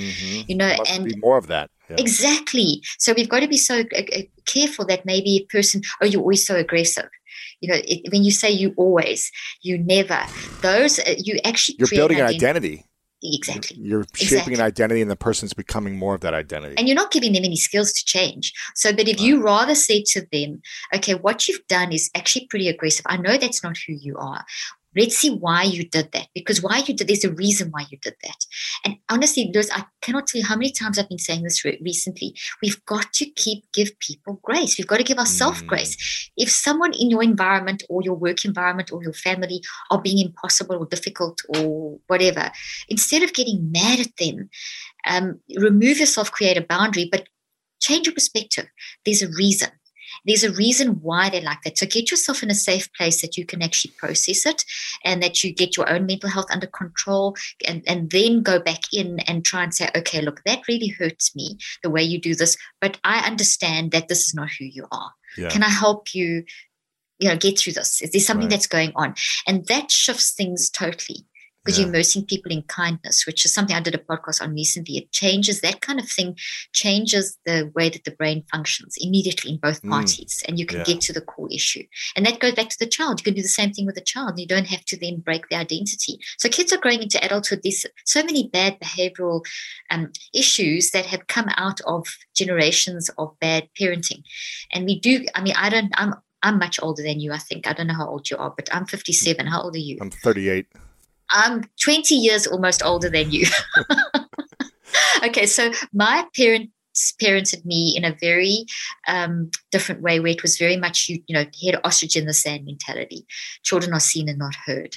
And be more of that. Yeah. Exactly. So we've got to be so careful that maybe a person, oh, you're always so aggressive. When you say you always, you never, those you're building an identity. Exactly. You're shaping an identity, and the person's becoming more of that identity. And you're not giving them any skills to change. So, but if you rather say to them, okay, what you've done is actually pretty aggressive. I know that's not who you are. Let's see why you did that. Because there's a reason why you did that. And honestly, Lewis, I cannot tell you how many times I've been saying this recently. We've got to give people grace. We've got to give ourselves grace. If someone in your environment or your work environment or your family are being impossible or difficult or whatever, instead of getting mad at them, remove yourself, create a boundary, but change your perspective. There's a reason. There's a reason why they're like that. So get yourself in a safe place that you can actually process it and that you get your own mental health under control and then go back in and try and say, okay, look, that really hurts me the way you do this, but I understand that this is not who you are. Yeah. Can I help you, get through this? Is there something that's going on? And that shifts things totally. Because you're immersing people in kindness, which is something I did a podcast on recently. It changes, that kind of thing changes the way that the brain functions immediately in both parties. And you can get to the core issue. And that goes back to the child. You can do the same thing with the child. You don't have to then break their identity. So kids are growing into adulthood. There's so many bad behavioral issues that have come out of generations of bad parenting. And I'm much older than you, I think. I don't know how old you are, but I'm 57. How old are you? I'm 38. I'm 20 years almost older than you. Okay, so my parents parented me in a very different way, where it was very much, head ostrich in the sand mentality. Children are seen and not heard.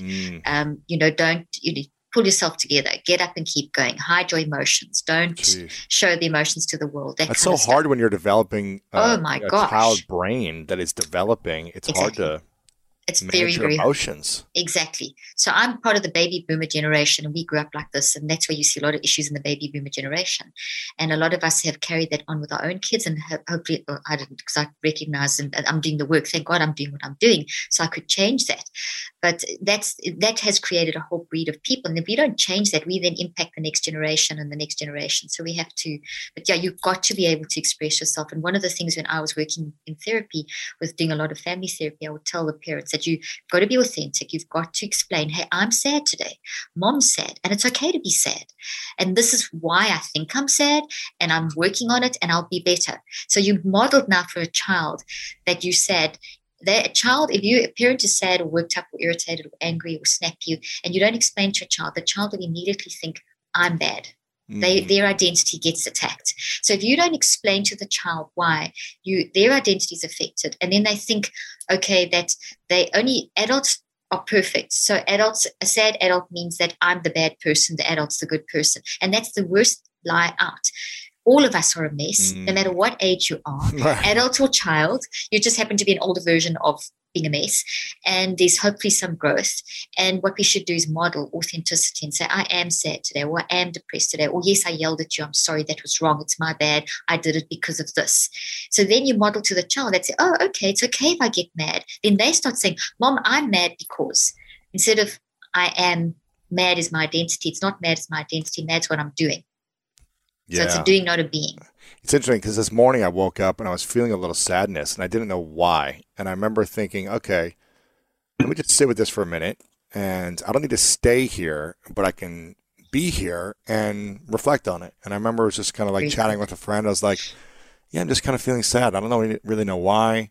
Don't pull yourself together, get up and keep going, hide your emotions, don't show the emotions to the world. That's so hard when you're developing a child brain that is developing. It's hard to It's very, very emotions. Exactly. So I'm part of the baby boomer generation, and we grew up like this, and that's where you see a lot of issues in the baby boomer generation. And a lot of us have carried that on with our own kids, and hopefully, I didn't, because I recognize and I'm doing the work. Thank God I'm doing what I'm doing, so I could change that. But that has created a whole breed of people, and if we don't change that, we then impact the next generation and the next generation. So we have to. But yeah, you've got to be able to express yourself. And one of the things when I was working in therapy, with doing a lot of family therapy, I would tell the parents that you've got to be authentic. You've got to explain, hey, I'm sad today. Mom's sad, and it's okay to be sad. And this is why I think I'm sad, and I'm working on it, and I'll be better. So you've modeled now for a child that you said, a child, if a parent is sad or worked up or irritated or angry or snappy, and you don't explain to a child, the child will immediately think, I'm bad. Their identity gets attacked. So if you don't explain to the child why their identity is affected, and then they think, okay, that adults are perfect. So a sad adult means that I'm the bad person, the adult's the good person. And that's the worst lie out. All of us are a mess, no matter what age you are, adult or child. You just happen to be an older version of being a mess, and there's hopefully some growth. And what we should do is model authenticity and say, I am sad today, or I am depressed today, or yes, I yelled at you, I'm sorry, that was wrong, it's my bad, I did it because of this. So then you model to the child that say, oh, okay, it's okay if I get mad. Then they start saying, Mom, I'm mad because, instead of I am mad is my identity. It's not mad is my identity, mad's what I'm doing. So it's a doing, not a being. It's interesting because this morning I woke up and I was feeling a little sadness, and I didn't know why. And I remember thinking, okay, let me just sit with this for a minute, and I don't need to stay here, but I can be here and reflect on it. And I remember it was just kind of like chatting with a friend. I was like, yeah, I'm just kind of feeling sad. I don't really know why.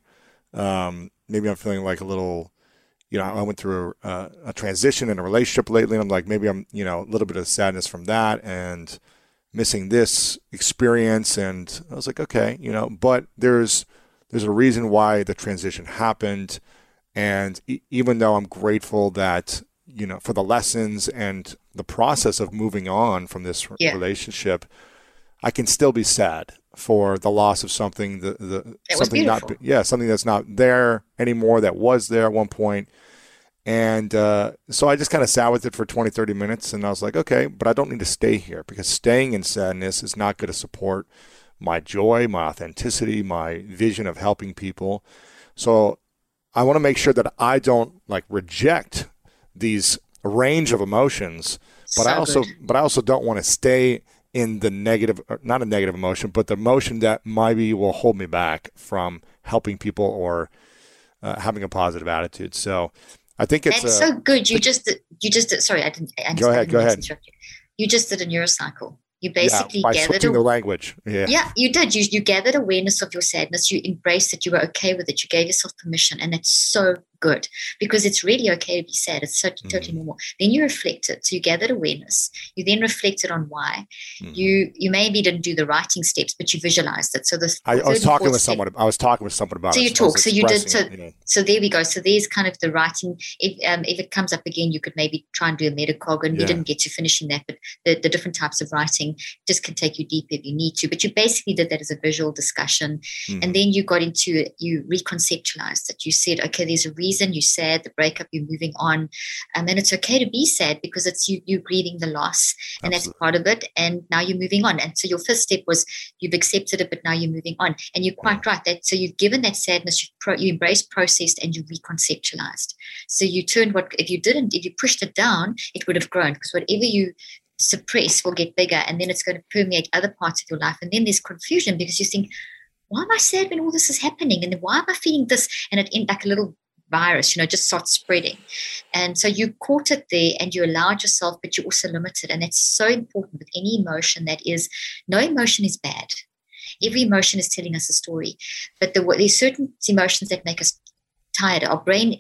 Maybe I'm feeling like a little, I went through a transition in a relationship lately, and I'm like, maybe I'm, a little bit of sadness from that, and missing this experience. And I was like, okay, but there's a reason why the transition happened. And even though I'm grateful that, for the lessons and the process of moving on from this relationship, I can still be sad for the loss of something, something something that's not there anymore, that was there at one point. And so I just kind of sat with it for 20, 30 minutes, and I was like, okay, but I don't need to stay here, because staying in sadness is not going to support my joy, my authenticity, my vision of helping people. So I want to make sure that I don't reject these range of emotions, but I also don't want to stay in the negative, not a negative emotion, but the emotion that maybe will hold me back from helping people or having a positive attitude. So I think it's so good. You just sorry, I didn't. Go ahead. You just did a neurocycle. You Yeah, basically by gathered switching the language. Yeah. Yeah, you did. You gathered awareness of your sadness. You embraced it. You were okay with it. You gave yourself permission. And that's so good because it's really okay to be sad. It's so totally normal. Then you reflected. So you gathered awareness. You then reflected on why. You maybe didn't do the writing steps, but you visualized it. So I was talking with someone about it. So you talk. So you did. It. So there we go. So there's kind of the writing. If it comes up again, you could maybe try and do a metacog. And we didn't get to finishing that, but the different types of writing just can take you deeper if you need to. But you basically did that as a visual discussion. And then you got into it, you reconceptualized it. You said, okay, there's a reason you're sad, the breakup, you're moving on. And then it's okay to be sad because it's you grieving the loss. And that's part of it. And now you're moving on. And so your first step was you've accepted it, but now you're moving on. And you're quite right. So you've given that sadness, you embraced, processed, and you reconceptualized. So you turned if you pushed it down, it would have grown because whatever you suppress will get bigger, and then it's going to permeate other parts of your life. And then there's confusion because you think, why am I sad when all this is happening? And then why am I feeling this? And it ends like a little virus, just starts spreading. And so you caught it there and you allowed yourself, but you also limited. And that's so important with any emotion. No emotion is bad. Every emotion is telling us a story. But there's certain emotions that make us tired. Our brain,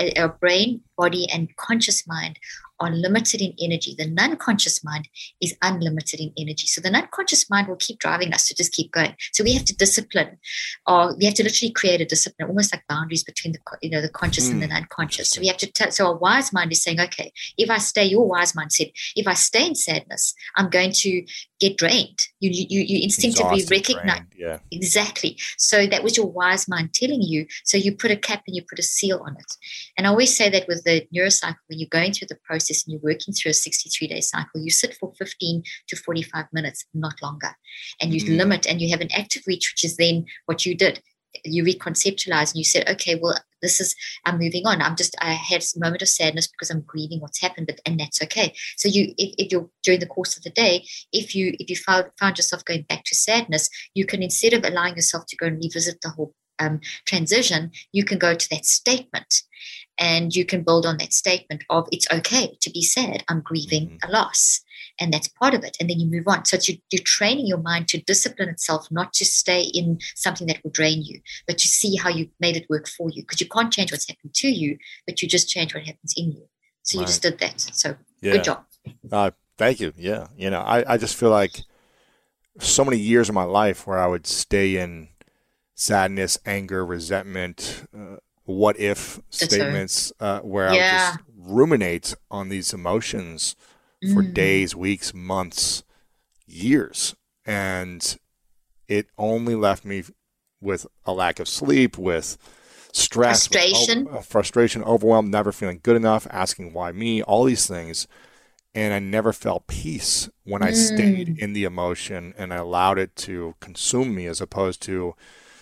body, and conscious mind are limited in energy. The non-conscious mind is unlimited in energy. So the non-conscious mind will keep driving us to just keep going. So we have to discipline, or we have to literally create a discipline, almost like boundaries between the conscious and the non-conscious. So we have to so our wise mind is saying, okay, your wise mind said, if I stay in sadness, I'm going to get drained. You instinctively recognize. Yeah. Exactly. So that was your wise mind telling you. So you put a cap and you put a seal on it. And I always say that with the neurocycle, when you're going through the process and you're working through a 63-day cycle, you sit for 15 to 45 minutes, not longer. And you limit, and you have an active reach, which is then what you did. You reconceptualize and you said, okay, well, I'm moving on. I had a moment of sadness because I'm grieving what's happened, and that's okay. So if you're during the course of the day, if you found yourself going back to sadness, you can, instead of allowing yourself to go and revisit the whole transition, you can go to that statement and you can build on that statement of, it's okay to be sad. I'm grieving a loss. And that's part of it. And then you move on. So you're training your mind to discipline itself, not to stay in something that will drain you, but to see how you made it work for you. Because you can't change what's happened to you, but you just change what happens in you. So you just did that. So good job. Thank you. Yeah. I just feel like so many years of my life where I would stay in sadness, anger, resentment, what if statements, where I would just ruminate on these emotions for days, weeks, months, years. And it only left me with a lack of sleep, with stress, frustration, overwhelm, never feeling good enough, asking why me, all these things. And I never felt peace when I stayed in the emotion and I allowed it to consume me, as opposed to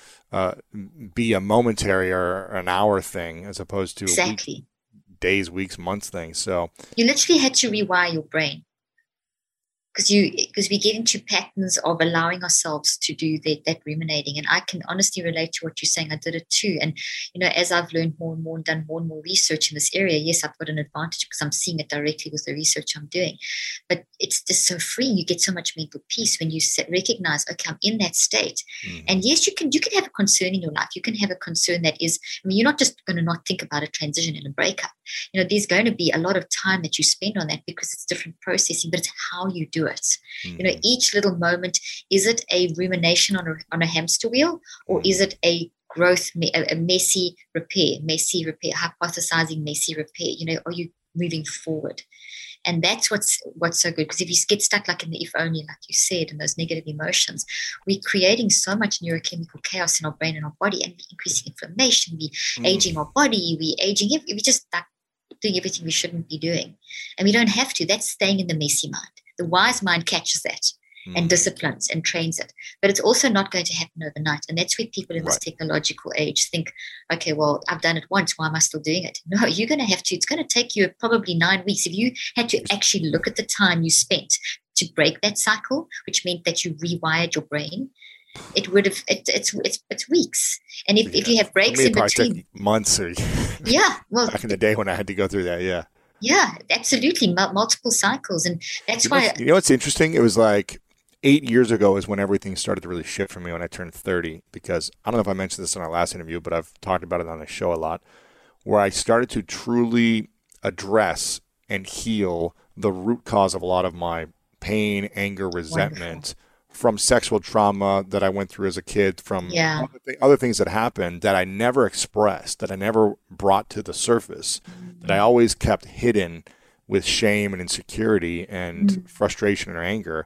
be a momentary or an hour thing, as opposed to days, weeks, months thing. So you literally had to rewire your brain, because we get into patterns of allowing ourselves to do that ruminating. And I can honestly relate to what you're saying. I did it too. And, as I've learned more and more and done more and more research in this area, yes, I've got an advantage because I'm seeing it directly with the research I'm doing. But it's just so freeing. You get so much mental peace when you recognize, okay, I'm in that state. And yes, you can have a concern in your life. You can have a concern that is, you're not just going to not think about a transition and a breakup. There's going to be a lot of time that you spend on that because it's different processing, but it's how you do it. Each little moment, is it a rumination on a hamster wheel, or is it a growth, a messy repair, hypothesizing messy repair? Are you moving forward? And that's what's so good, because if you get stuck like in the if only, like you said, and those negative emotions, we're creating so much neurochemical chaos in our brain and our body, and we're increasing inflammation, we're aging our body, we just stuck doing everything we shouldn't be doing. And we don't have to. That's staying in the messy mind. The wise mind catches that and disciplines and trains it. But it's also not going to happen overnight. And that's where people in this technological age think, okay, well, I've done it once. Why am I still doing it? No, you're going to have to. It's going to take you probably 9 weeks. If you had to actually look at the time you spent to break that cycle, which meant that you rewired your brain, it would have, it's weeks. And if you have breaks in between. Months or yeah. Well, back in the day when I had to go through that. Yeah. Yeah, absolutely. Multiple cycles. And that's why. You know what's interesting? It was like 8 years ago is when everything started to really shift for me when I turned 30, because I don't know if I mentioned this in our last interview, but I've talked about it on the show a lot, where I started to truly address and heal the root cause of a lot of my pain, anger, resentment from sexual trauma that I went through as a kid, from other things that happened that I never expressed, that I never brought to the surface, that I always kept hidden with shame and insecurity and frustration or anger.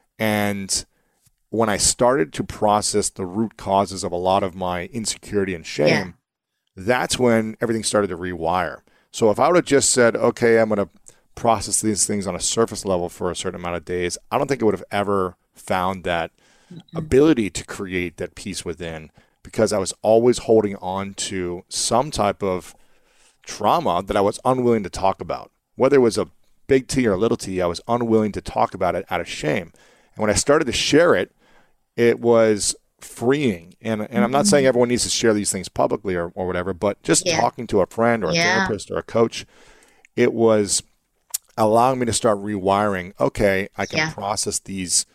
And when I started to process the root causes of a lot of my insecurity and shame, that's when everything started to rewire. So if I would have just said, okay, I'm going to process these things on a surface level for a certain amount of days, I don't think I would have ever found that ability to create that peace within, because I was always holding on to some type of trauma that I was unwilling to talk about. Whether it was a big T or a little t, I was unwilling to talk about it out of shame. And when I started to share it, it was freeing. And I'm not saying everyone needs to share these things publicly or whatever, but just talking to a friend or a therapist or a coach, it was allowing me to start rewiring. Okay, I can process these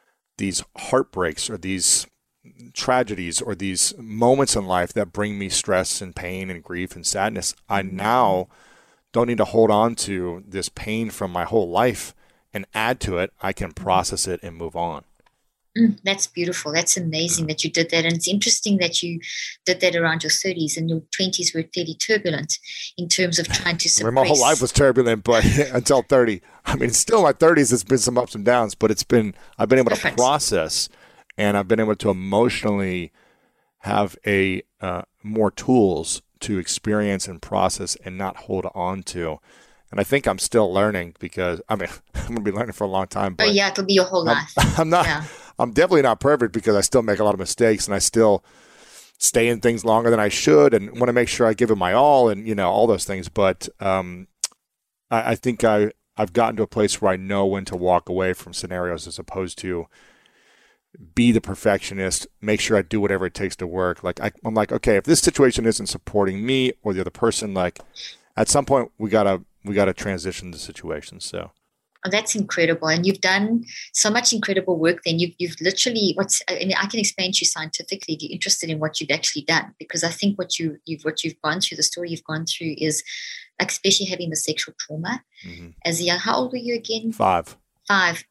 heartbreaks or these tragedies or these moments in life that bring me stress and pain and grief and sadness. I now don't need to hold on to this pain from my whole life and add to it. I can process it and move on. That's beautiful. That's amazing that you did that. And it's interesting that you did that around your 30s, and your 20s were fairly turbulent in terms of trying to suppress. My whole life was turbulent, but until 30. I mean, still in my 30s, there's been some ups and downs, but I've been able to process, and I've been able to emotionally have more tools to experience and process and not hold on to. And I think I'm still learning, because I'm going to be learning for a long time. But it'll be your whole life. I'm definitely not perfect, because I still make a lot of mistakes, and I still stay in things longer than I should, and want to make sure I give it my all, and all those things. But I think I've gotten to a place where I know when to walk away from scenarios, as opposed to be the perfectionist, make sure I do whatever it takes to work. Like I'm like, okay, if this situation isn't supporting me or the other person, like at some point we gotta transition the situation. So. Oh, that's incredible. And you've done so much incredible work then. You've literally, I can explain to you scientifically if you're interested in what you've actually done, because I think what you've gone through, the story you've gone through is, like, especially having the sexual trauma as a young, how old were you again? 5. That's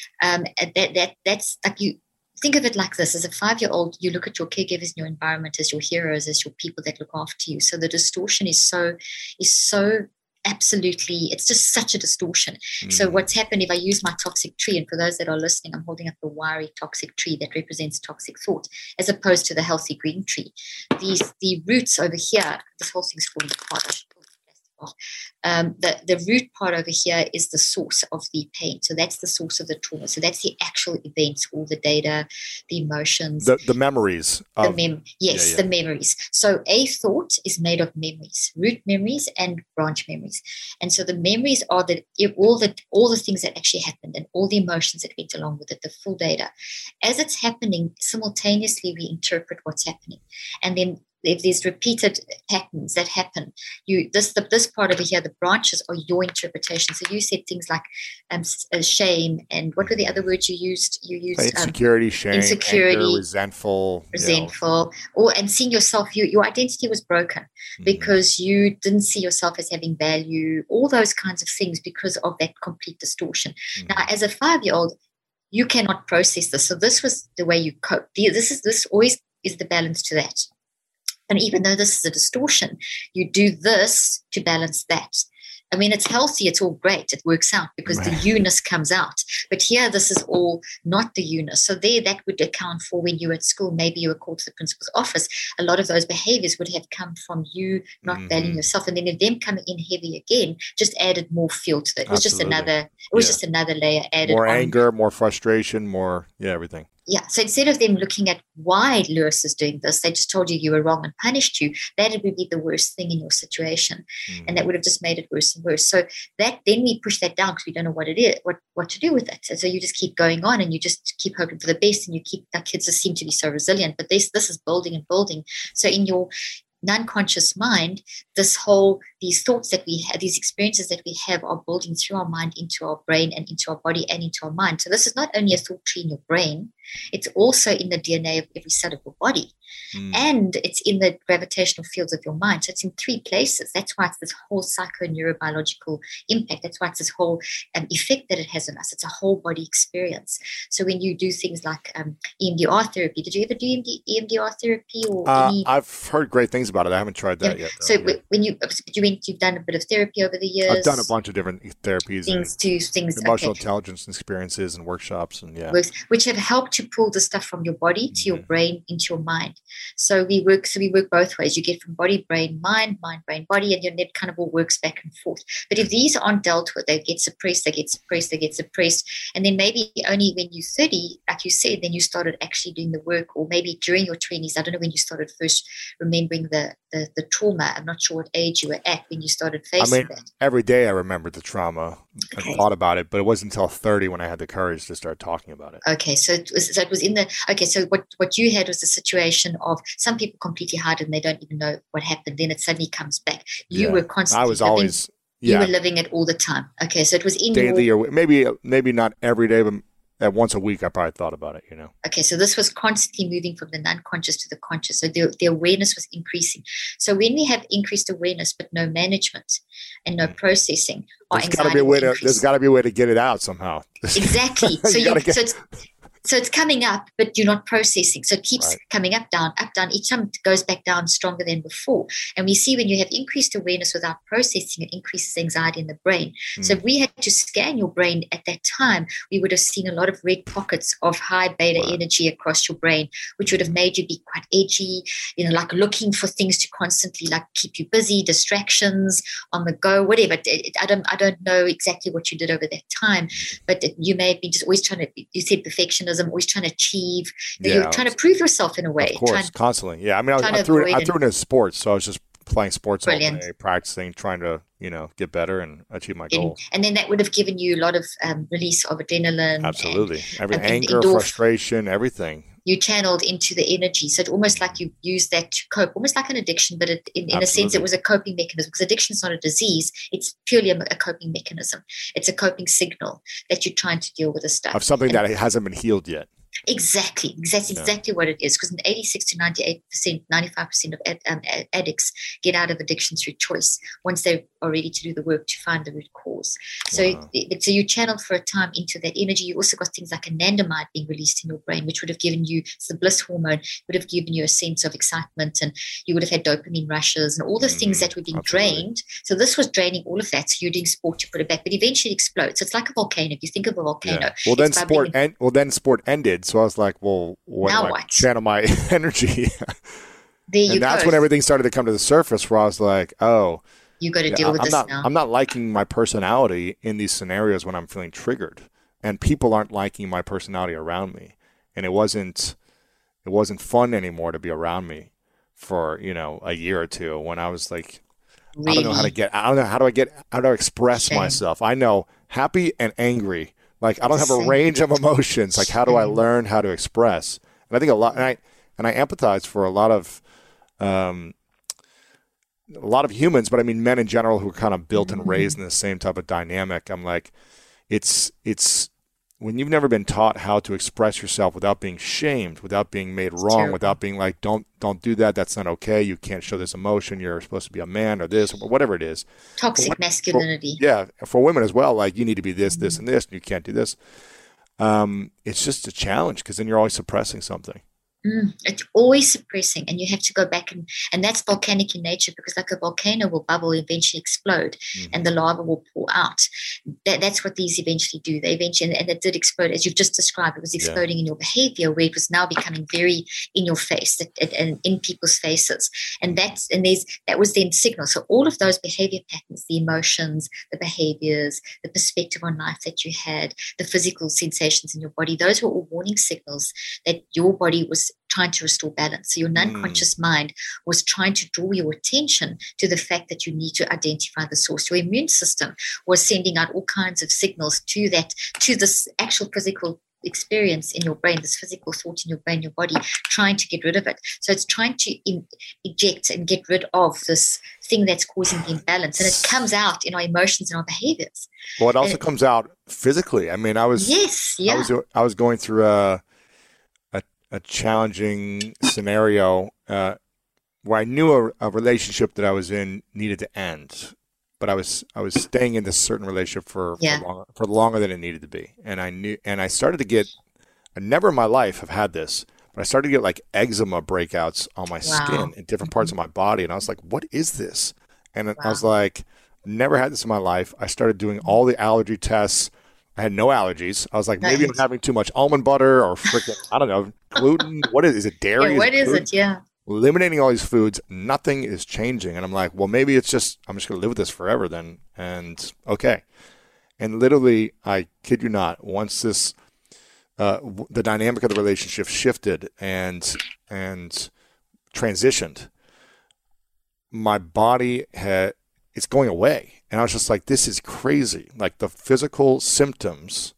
like, you think of it like this: as a 5-year-old, you look at your caregivers in your environment as your heroes, as your people that look after you. So the distortion is so absolutely, it's just such a distortion. So what's happened, if I use my toxic tree, and for those that are listening, I'm holding up the wiry toxic tree that represents toxic thought, as opposed to the healthy green tree. The roots over here, this whole thing's falling apart. The root part over here is the source of the pain. So that's the source of the trauma. So that's the actual events, all the data, the emotions, the memories. The memories. So a thought is made of memories, root memories and branch memories. And so the memories are all the things that actually happened, and all the emotions that went along with it, the full data. As it's happening, simultaneously we interpret what's happening. And then if there's repeated patterns that happen, this part over here, the branches are your interpretation. So you said things like shame, and what were the other words you used? You used insecurity, shame, anger, resentful, and seeing yourself. Your identity was broken because you didn't see yourself as having value. All those kinds of things because of that complete distortion. Now, as a 5-year-old, you cannot process this. So this was the way you cope. This always is the balance to that. And even though this is a distortion, you do this to balance that. I mean, it's healthy, it's all great, it works out because the you-ness comes out. But here, this is all not the you-ness. So that would account for when you were at school, maybe you were called to the principal's office. A lot of those behaviors would have come from you not valuing yourself. And then if them coming in heavy again, just added more fuel to that. It was just another layer added more on. Anger, more frustration, more, everything. Yeah. So instead of them looking at why Lewis is doing this, they just told you were wrong and punished you. That would be the worst thing in your situation. And that would have just made it worse and worse. So then we push that down because we don't know what it is, what to do with it. And so you just keep going on and you just keep hoping for the best, and you keep, our kids just seem to be so resilient, but this is building and building. So in your non-conscious mind, these thoughts that we have, these experiences that we have are building through our mind into our brain and into our body and into our mind. So this is not only a thought tree in your brain, it's also in the DNA of every cell of your body. And it's in the gravitational fields of your mind. So it's in 3 places. That's why it's this whole psychoneurobiological impact. That's why it's this whole effect that it has on us. It's a whole body experience. So when you do things like EMDR therapy, did you ever do EMDR therapy or any? I've heard great things about it. I haven't tried that yet. So when you've done a bit of therapy over the years. I've done a bunch of different therapies, things, emotional intelligence experiences and workshops, and which have helped to pull the stuff from your body to your brain into your mind. So we work both ways. You get from body, brain, mind, brain, body, and your net kind of all works back and forth. But if these aren't dealt with, they get suppressed. And then maybe only when you're 30, like you said, then you started actually doing the work, or maybe during your 20s. I don't know when you started first remembering the trauma. I'm not sure what age you were at when you started facing that. Every day I remembered the trauma and thought about it, but it wasn't until 30 when I had the courage to start talking about it. Okay, so what you had was the situation of some people completely hide and they don't even know what happened. Then it suddenly comes back. You were constantly. I was always. You were living it all the time. Okay, so it was in daily, or maybe not every day, but at once a week I probably thought about it. Okay, so this was constantly moving from the non-conscious to the conscious. So the awareness was increasing. So when we have increased awareness but no management and no processing, there's got to be a way to get it out somehow. Exactly. So it's coming up, but you're not processing. So it keeps coming up, down. Each time it goes back down stronger than before. And we see when you have increased awareness without processing, it increases anxiety in the brain. So if we had to scan your brain at that time, we would have seen a lot of red pockets of high beta energy across your brain, which would have made you be quite edgy, like looking for things to constantly like keep you busy, distractions on the go, whatever. I don't know exactly what you did over that time, but you may have been just always trying to, you said perfectionism, always trying to achieve. You're trying to prove yourself in a way. Of course, constantly. Yeah, I mean, I threw it into sports, so I was just playing sports all day, practicing, trying to get better and achieve my goal. And then that would have given you a lot of release of adrenaline. Absolutely, anger, frustration, everything. You channeled into the energy. So it's almost like you use that to cope, almost like an addiction, but in a sense, it was a coping mechanism, because addiction is not a disease. It's purely a coping mechanism. It's a coping signal that you're trying to deal with the stuff. Of something that hasn't been healed yet. Exactly. That's exactly what it is. Because 86 to 98%, 95% of addicts get out of addiction through choice once they are ready to do the work to find the root cause. So, so you channeled for a time into that energy. You also got things like anandamide being released in your brain, which would have given you, it's the bliss hormone, would have given you a sense of excitement, and you would have had dopamine rushes and all the things that were being drained. So this was draining all of that. So you're doing sport to put it back, but eventually it explodes. So it's like a volcano. If you think of a volcano. Well, then sport ended. So I was like, well, what? Channel my energy. And that's when everything started to come to the surface, where I was like, oh, you got to deal with this now. I'm not liking my personality in these scenarios when I'm feeling triggered, and people aren't liking my personality around me. And it wasn't fun anymore to be around me for, a year or two, when I was like, really? I don't know how to express myself. I know happy and angry. Like, I don't have a range of emotions. Like, how do I learn how to express? And I think I empathize for a lot of humans, but I mean men in general who are kind of built and raised in the same type of dynamic. I'm like, it's when you've never been taught how to express yourself without being shamed, without being made wrong, without being like, don't do that. That's not okay. You can't show this emotion. You're supposed to be a man, or this, or whatever it is. Toxic masculinity. For women as well. Like, you need to be this, this, and this, and you can't do this. It's just a challenge, because then you're always suppressing something. It's always suppressing, and you have to go back and that's volcanic in nature, because like a volcano will bubble, eventually explode, and the lava will pour out. That's what these eventually do. They eventually, and it did explode, as you've just described. It was exploding in your behavior, where it was now becoming very in your face and in people's faces, and that was then signal. So all of those behavior patterns, the emotions, the behaviors, the perspective on life that you had, the physical sensations in your body, those were all warning signals that your body was trying to restore balance. So your non-conscious mind was trying to draw your attention to the fact that you need to identify the source. Your immune system was sending out all kinds of signals to this actual physical experience in your brain, this physical thought in your brain, your body, trying to get rid of it. So it's trying to eject and get rid of this thing that's causing the imbalance. And it comes out in our emotions and our behaviors. Well, it also comes out physically. I mean, I was going through a challenging scenario where I knew a relationship that I was in needed to end, but I was staying in this certain relationship for longer than it needed to be, and I started to get. I never in my life have had this, but I started to get like eczema breakouts on my skin in different parts of my body, and I was like, "What is this?" And I was like, "Never had this in my life." I started doing all the allergy tests. I had no allergies. I was like, maybe I'm having too much almond butter or freaking, I don't know, gluten. What is it? Dairy? Yeah, what is it? Yeah. Eliminating all these foods, nothing is changing. And I'm like, well, maybe it's just, I'm just going to live with this forever then. And okay. And literally, I kid you not, once this, the dynamic of the relationship shifted and transitioned, my body it's going away. And I was just like, this is crazy. Like the physical symptoms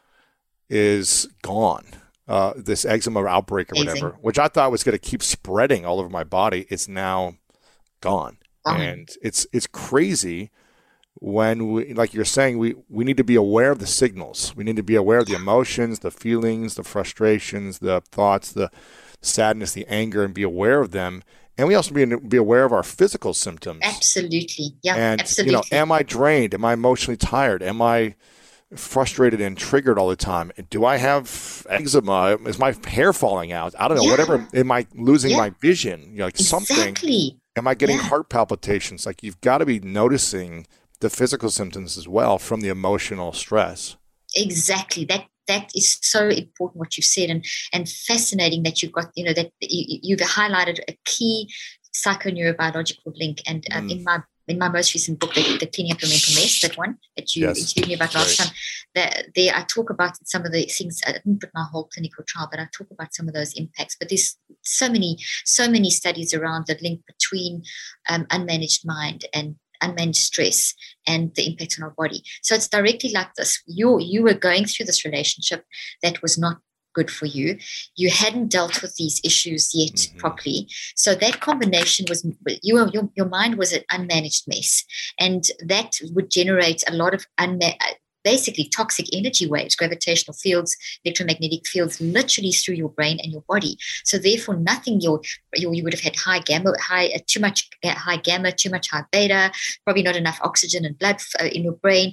is gone. This eczema outbreak or whatever, which I thought was going to keep spreading all over my body, it's now gone. And it's crazy when we, like you're saying, we need to be aware of the signals. We need to be aware of the emotions, the feelings, the frustrations, the thoughts, the sadness, the anger, and be aware of them. And we also be aware of our physical symptoms. Absolutely. Yeah, and, absolutely. Am I drained? Am I emotionally tired? Am I frustrated and triggered all the time? Do I have eczema? Is my hair falling out? I don't know. Whatever. Am I losing my vision? Something. Am I getting heart palpitations? Like you've got to be noticing the physical symptoms as well from the emotional stress. Exactly. That is so important what you've said, and fascinating that you've got, that you've highlighted a key psychoneurobiological link. And in my most recent book, the Cleaning Up Your Mental Mess, that one that you interviewed me about last time, there I talk about some of the things. I didn't put my whole clinical trial, but I talk about some of those impacts. But there's so many studies around the link between unmanaged mind and unmanaged stress and the impact on our body. So it's directly like this. You were going through this relationship that was not good for you. You hadn't dealt with these issues yet properly. So that combination was your mind was an unmanaged mess, and that would generate a lot of basically toxic energy waves, gravitational fields, electromagnetic fields, literally through your brain and your body. So therefore, nothing you would have had too much high gamma, too much high beta, probably not enough oxygen and blood in your brain,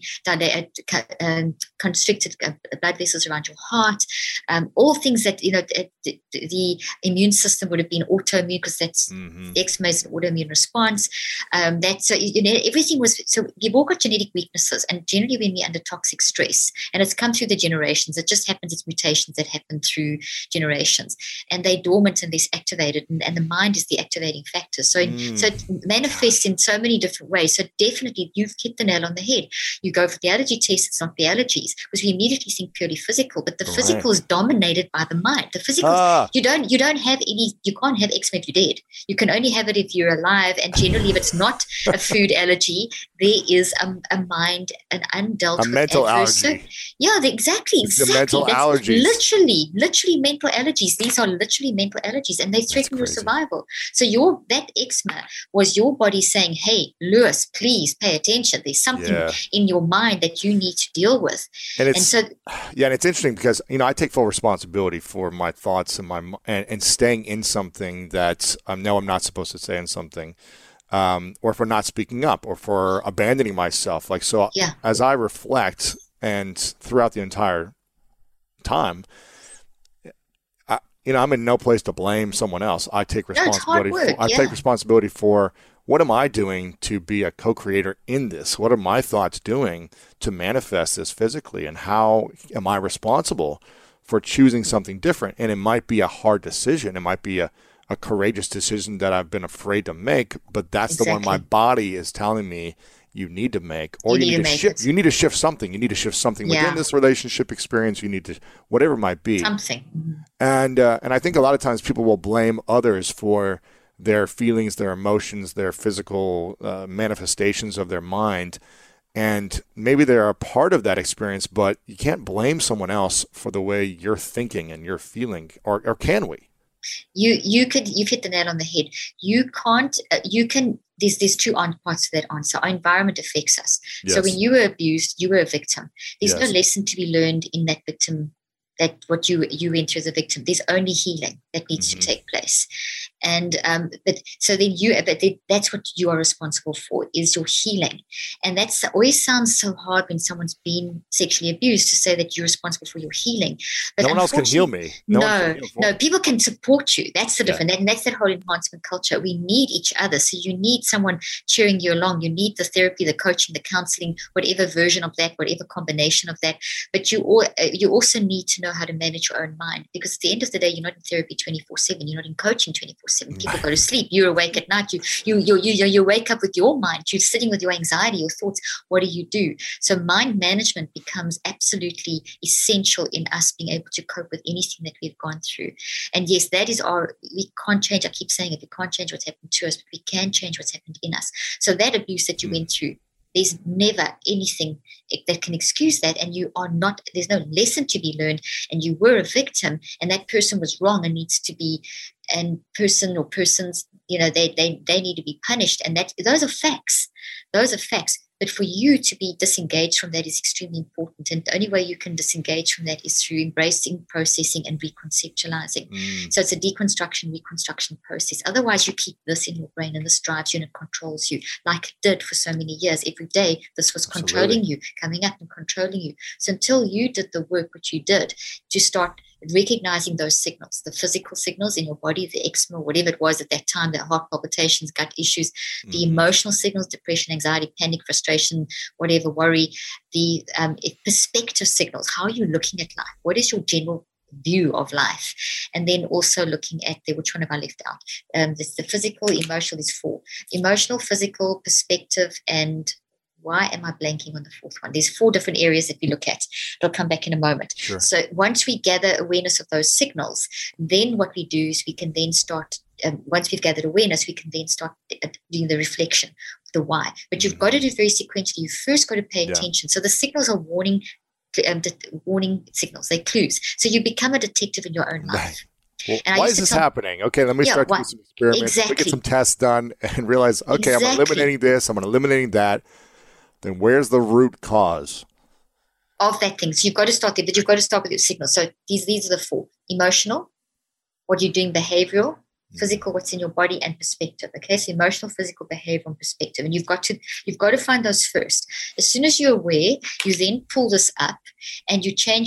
constricted blood vessels around your heart, all things that the immune system would have been autoimmune, because that's eczema is an autoimmune response. Everything was, so you've all got genetic weaknesses, and generally when we're under toxic stress, and it's come through the generations, it just happens, it's mutations that happen through generations, and they're dormant and they're activated, and the mind is the activating factor. So it manifests in so many different ways. So definitely you've hit the nail on the head. You go for the allergy test, it's not the allergies, because we immediately think purely physical, but the physical is dominated by the mind. The physical, you don't have any, you can't have eczema if you're dead. You can only have it if you're alive, and generally if it's not a food allergy, there is a mind, an undealt with mental allergy. Exactly. The mental allergies. Literally mental allergies. These are literally mental allergies, and they threaten your survival. So that eczema was your body saying, hey, Lewis, please pay attention. There's something in your mind that you need to deal with. And it's interesting because, I take full responsibility for my thoughts and staying in something that I know I'm not supposed to stay in something. Or for not speaking up, or for abandoning myself. As I reflect, and throughout the entire time, I'm in no place to blame someone else. I take responsibility. Take responsibility for what am I doing to be a co-creator in this? What are my thoughts doing to manifest this physically? And how am I responsible for choosing something different? And it might be a hard decision. It might be a courageous decision that I've been afraid to make, but that's the one my body is telling me you need to make, or you need to shift. You need to shift something. You need to shift something within this relationship experience. You need to, whatever it might be. Something. And I think a lot of times people will blame others for their feelings, their emotions, their physical manifestations of their mind. And maybe they're a part of that experience, but you can't blame someone else for the way you're thinking and you're feeling, or can we? You've hit the nail on the head. You can't, there's two parts to that answer. Our environment affects us. Yes. So when you were abused, you were a victim. There's no lesson to be learned in that victim, that what you went through as a victim. There's only healing that needs to take place. And that's what you are responsible for, is your healing. And that's always sounds so hard when someone's been sexually abused, to say that you're responsible for your healing. But no one else can heal me. No, people can support you. That's the difference. And that's that whole enhancement culture. We need each other. So you need someone cheering you along. You need the therapy, the coaching, the counseling, whatever version of that, whatever combination of that. But you also need to know how to manage your own mind, because at the end of the day, you're not in therapy 24/7. You're not in coaching 24/7. People go to sleep. You're awake at night. You wake up with your mind. You're sitting with your anxiety, your thoughts. What do you do? So mind management becomes absolutely essential in us being able to cope with anything that we've gone through. And yes, that is we can't change. I keep saying it. We can't change what's happened to us, but we can change what's happened in us. So that abuse that you went through, there's never anything that can excuse that. And there's no lesson to be learned. And you were a victim, and that person was wrong and needs to be, and person or persons, they need to be punished. And those are facts. Those are facts. But for you to be disengaged from that is extremely important. And the only way you can disengage from that is through embracing, processing, and reconceptualizing. So it's a reconstruction process. Otherwise, you keep this in your brain, and this drives you and it controls you, like it did for so many years. Every day, this was controlling you, coming up and controlling you. So until you did the work which you did to start recognizing those signals, the physical signals in your body, the eczema, whatever it was at that time, the heart palpitations, gut issues, the emotional signals, depression, anxiety, panic, frustration, whatever, worry, the perspective signals. How are you looking at life? What is your general view of life? And then also looking at which one have I left out? There's the physical, emotional, there's 4. Emotional, physical, perspective, and why am I blanking on the 4th one? There's 4 different areas that we look at. It'll come back in a moment. Sure. So once we gather awareness of those signals, then what we do is we can then start, once we've gathered awareness, we can then start doing the reflection of the why. But you've got to do it very sequentially. You've first got to pay attention. So the signals are warning signals. They're clues. So you become a detective in your own life. Well, why is this happening? Okay, let me start doing some experiments. Let me get some tests done and realize, okay, I'm eliminating this, I'm eliminating that. Then where's the root cause of that thing? So you've got to start there, but you've got to start with your signals. So these are the 4: emotional, what you're doing, behavioral, physical, what's in your body, and perspective. Okay, so emotional, physical, behavioral, and perspective. And you've got to find those first. As soon as you're aware, you then pull this up and you change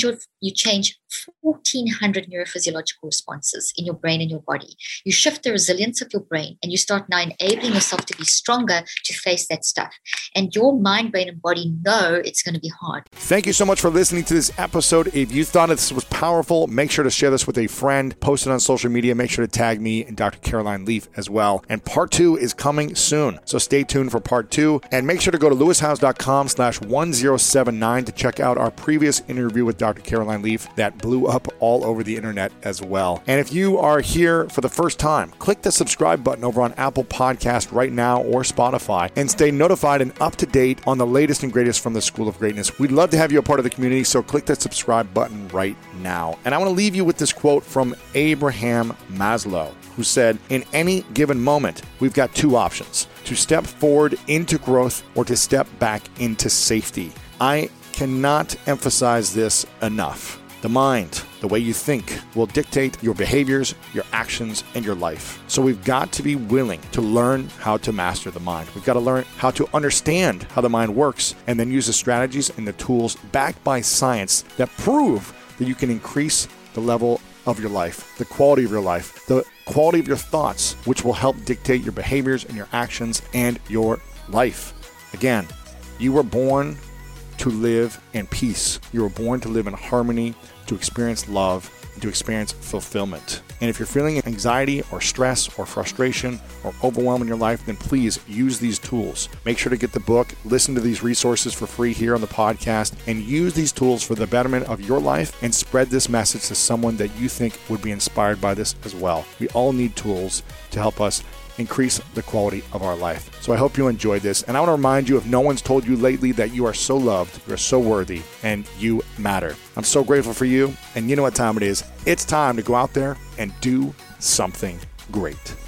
1,400 neurophysiological responses in your brain and your body. You shift the resilience of your brain, and you start now enabling yourself to be stronger to face that stuff. And your mind, brain, and body know it's going to be hard. Thank you so much for listening to this episode. If you thought this was powerful, make sure to share this with a friend, post it on social media, make sure to tag me and Dr. Caroline Leaf as well. And part 2 is coming soon. So stay tuned for part 2, and make sure to go to lewishowes.com/1079 to check out our previous interview with Dr. Caroline Leaf that blew up all over the internet as well. And if you are here for the first time, click the subscribe button over on Apple Podcast right now or Spotify, and stay notified and up to date on the latest and greatest from the School of Greatness. We'd love to have you a part of the community, so click that subscribe button right now. And I want to leave you with this quote from Abraham Maslow, who said, in any given moment, we've got 2 options: to step forward into growth or to step back into safety. I cannot emphasize this enough. The mind, the way you think, will dictate your behaviors, your actions, and your life. So we've got to be willing to learn how to master the mind. We've got to learn how to understand how the mind works, and then use the strategies and the tools backed by science that prove that you can increase the level of your life, the quality of your life, the quality of your thoughts, which will help dictate your behaviors and your actions and your life. Again, you were born to live in peace. You were born to live in harmony, to experience love, and to experience fulfillment. And if you're feeling anxiety or stress or frustration or overwhelm in your life, then please use these tools. Make sure to get the book, listen to these resources for free here on the podcast, and use these tools for the betterment of your life, and spread this message to someone that you think would be inspired by this as well. We all need tools to help us increase the quality of our life. So I hope you enjoyed this. And I want to remind you, if no one's told you lately, that you are so loved, you're so worthy, and you matter. I'm so grateful for you. And you know what time it is. It's time to go out there and do something great.